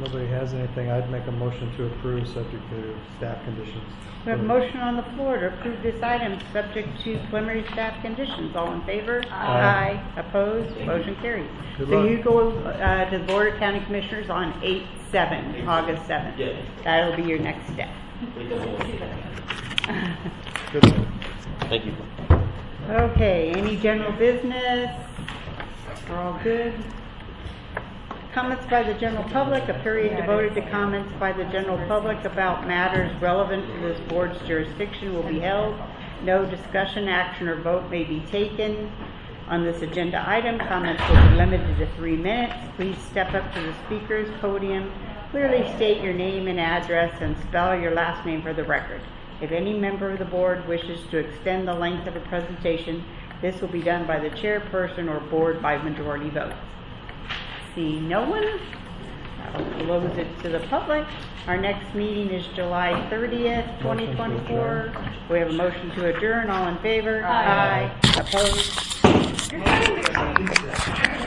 nobody has anything, I'd make a motion to approve subject to staff conditions. We have a motion on the floor to approve this item subject to preliminary staff conditions. All in favor? Aye. Opposed? Motion carries. Good So luck. you go uh, to the Board of County Commissioners on eight seven, August seventh. Yeah. That'll be your next step. Good luck. Thank you. Okay, any general business? We're all good? Comments by the general public, a period devoted to comments by the general public about matters relevant to this board's jurisdiction will be held. No discussion, action, or vote may be taken on this agenda item. Comments will be limited to three minutes. Please step up to the speaker's podium, clearly state your name and address, and spell your last name for the record. If any member of the board wishes to extend the length of a presentation, this will be done by the chairperson or board by majority vote. See no one, I'll close it to the public. Our next meeting is July thirtieth, twenty twenty-four. We have a motion to adjourn. All in favor? Aye. Aye. Opposed?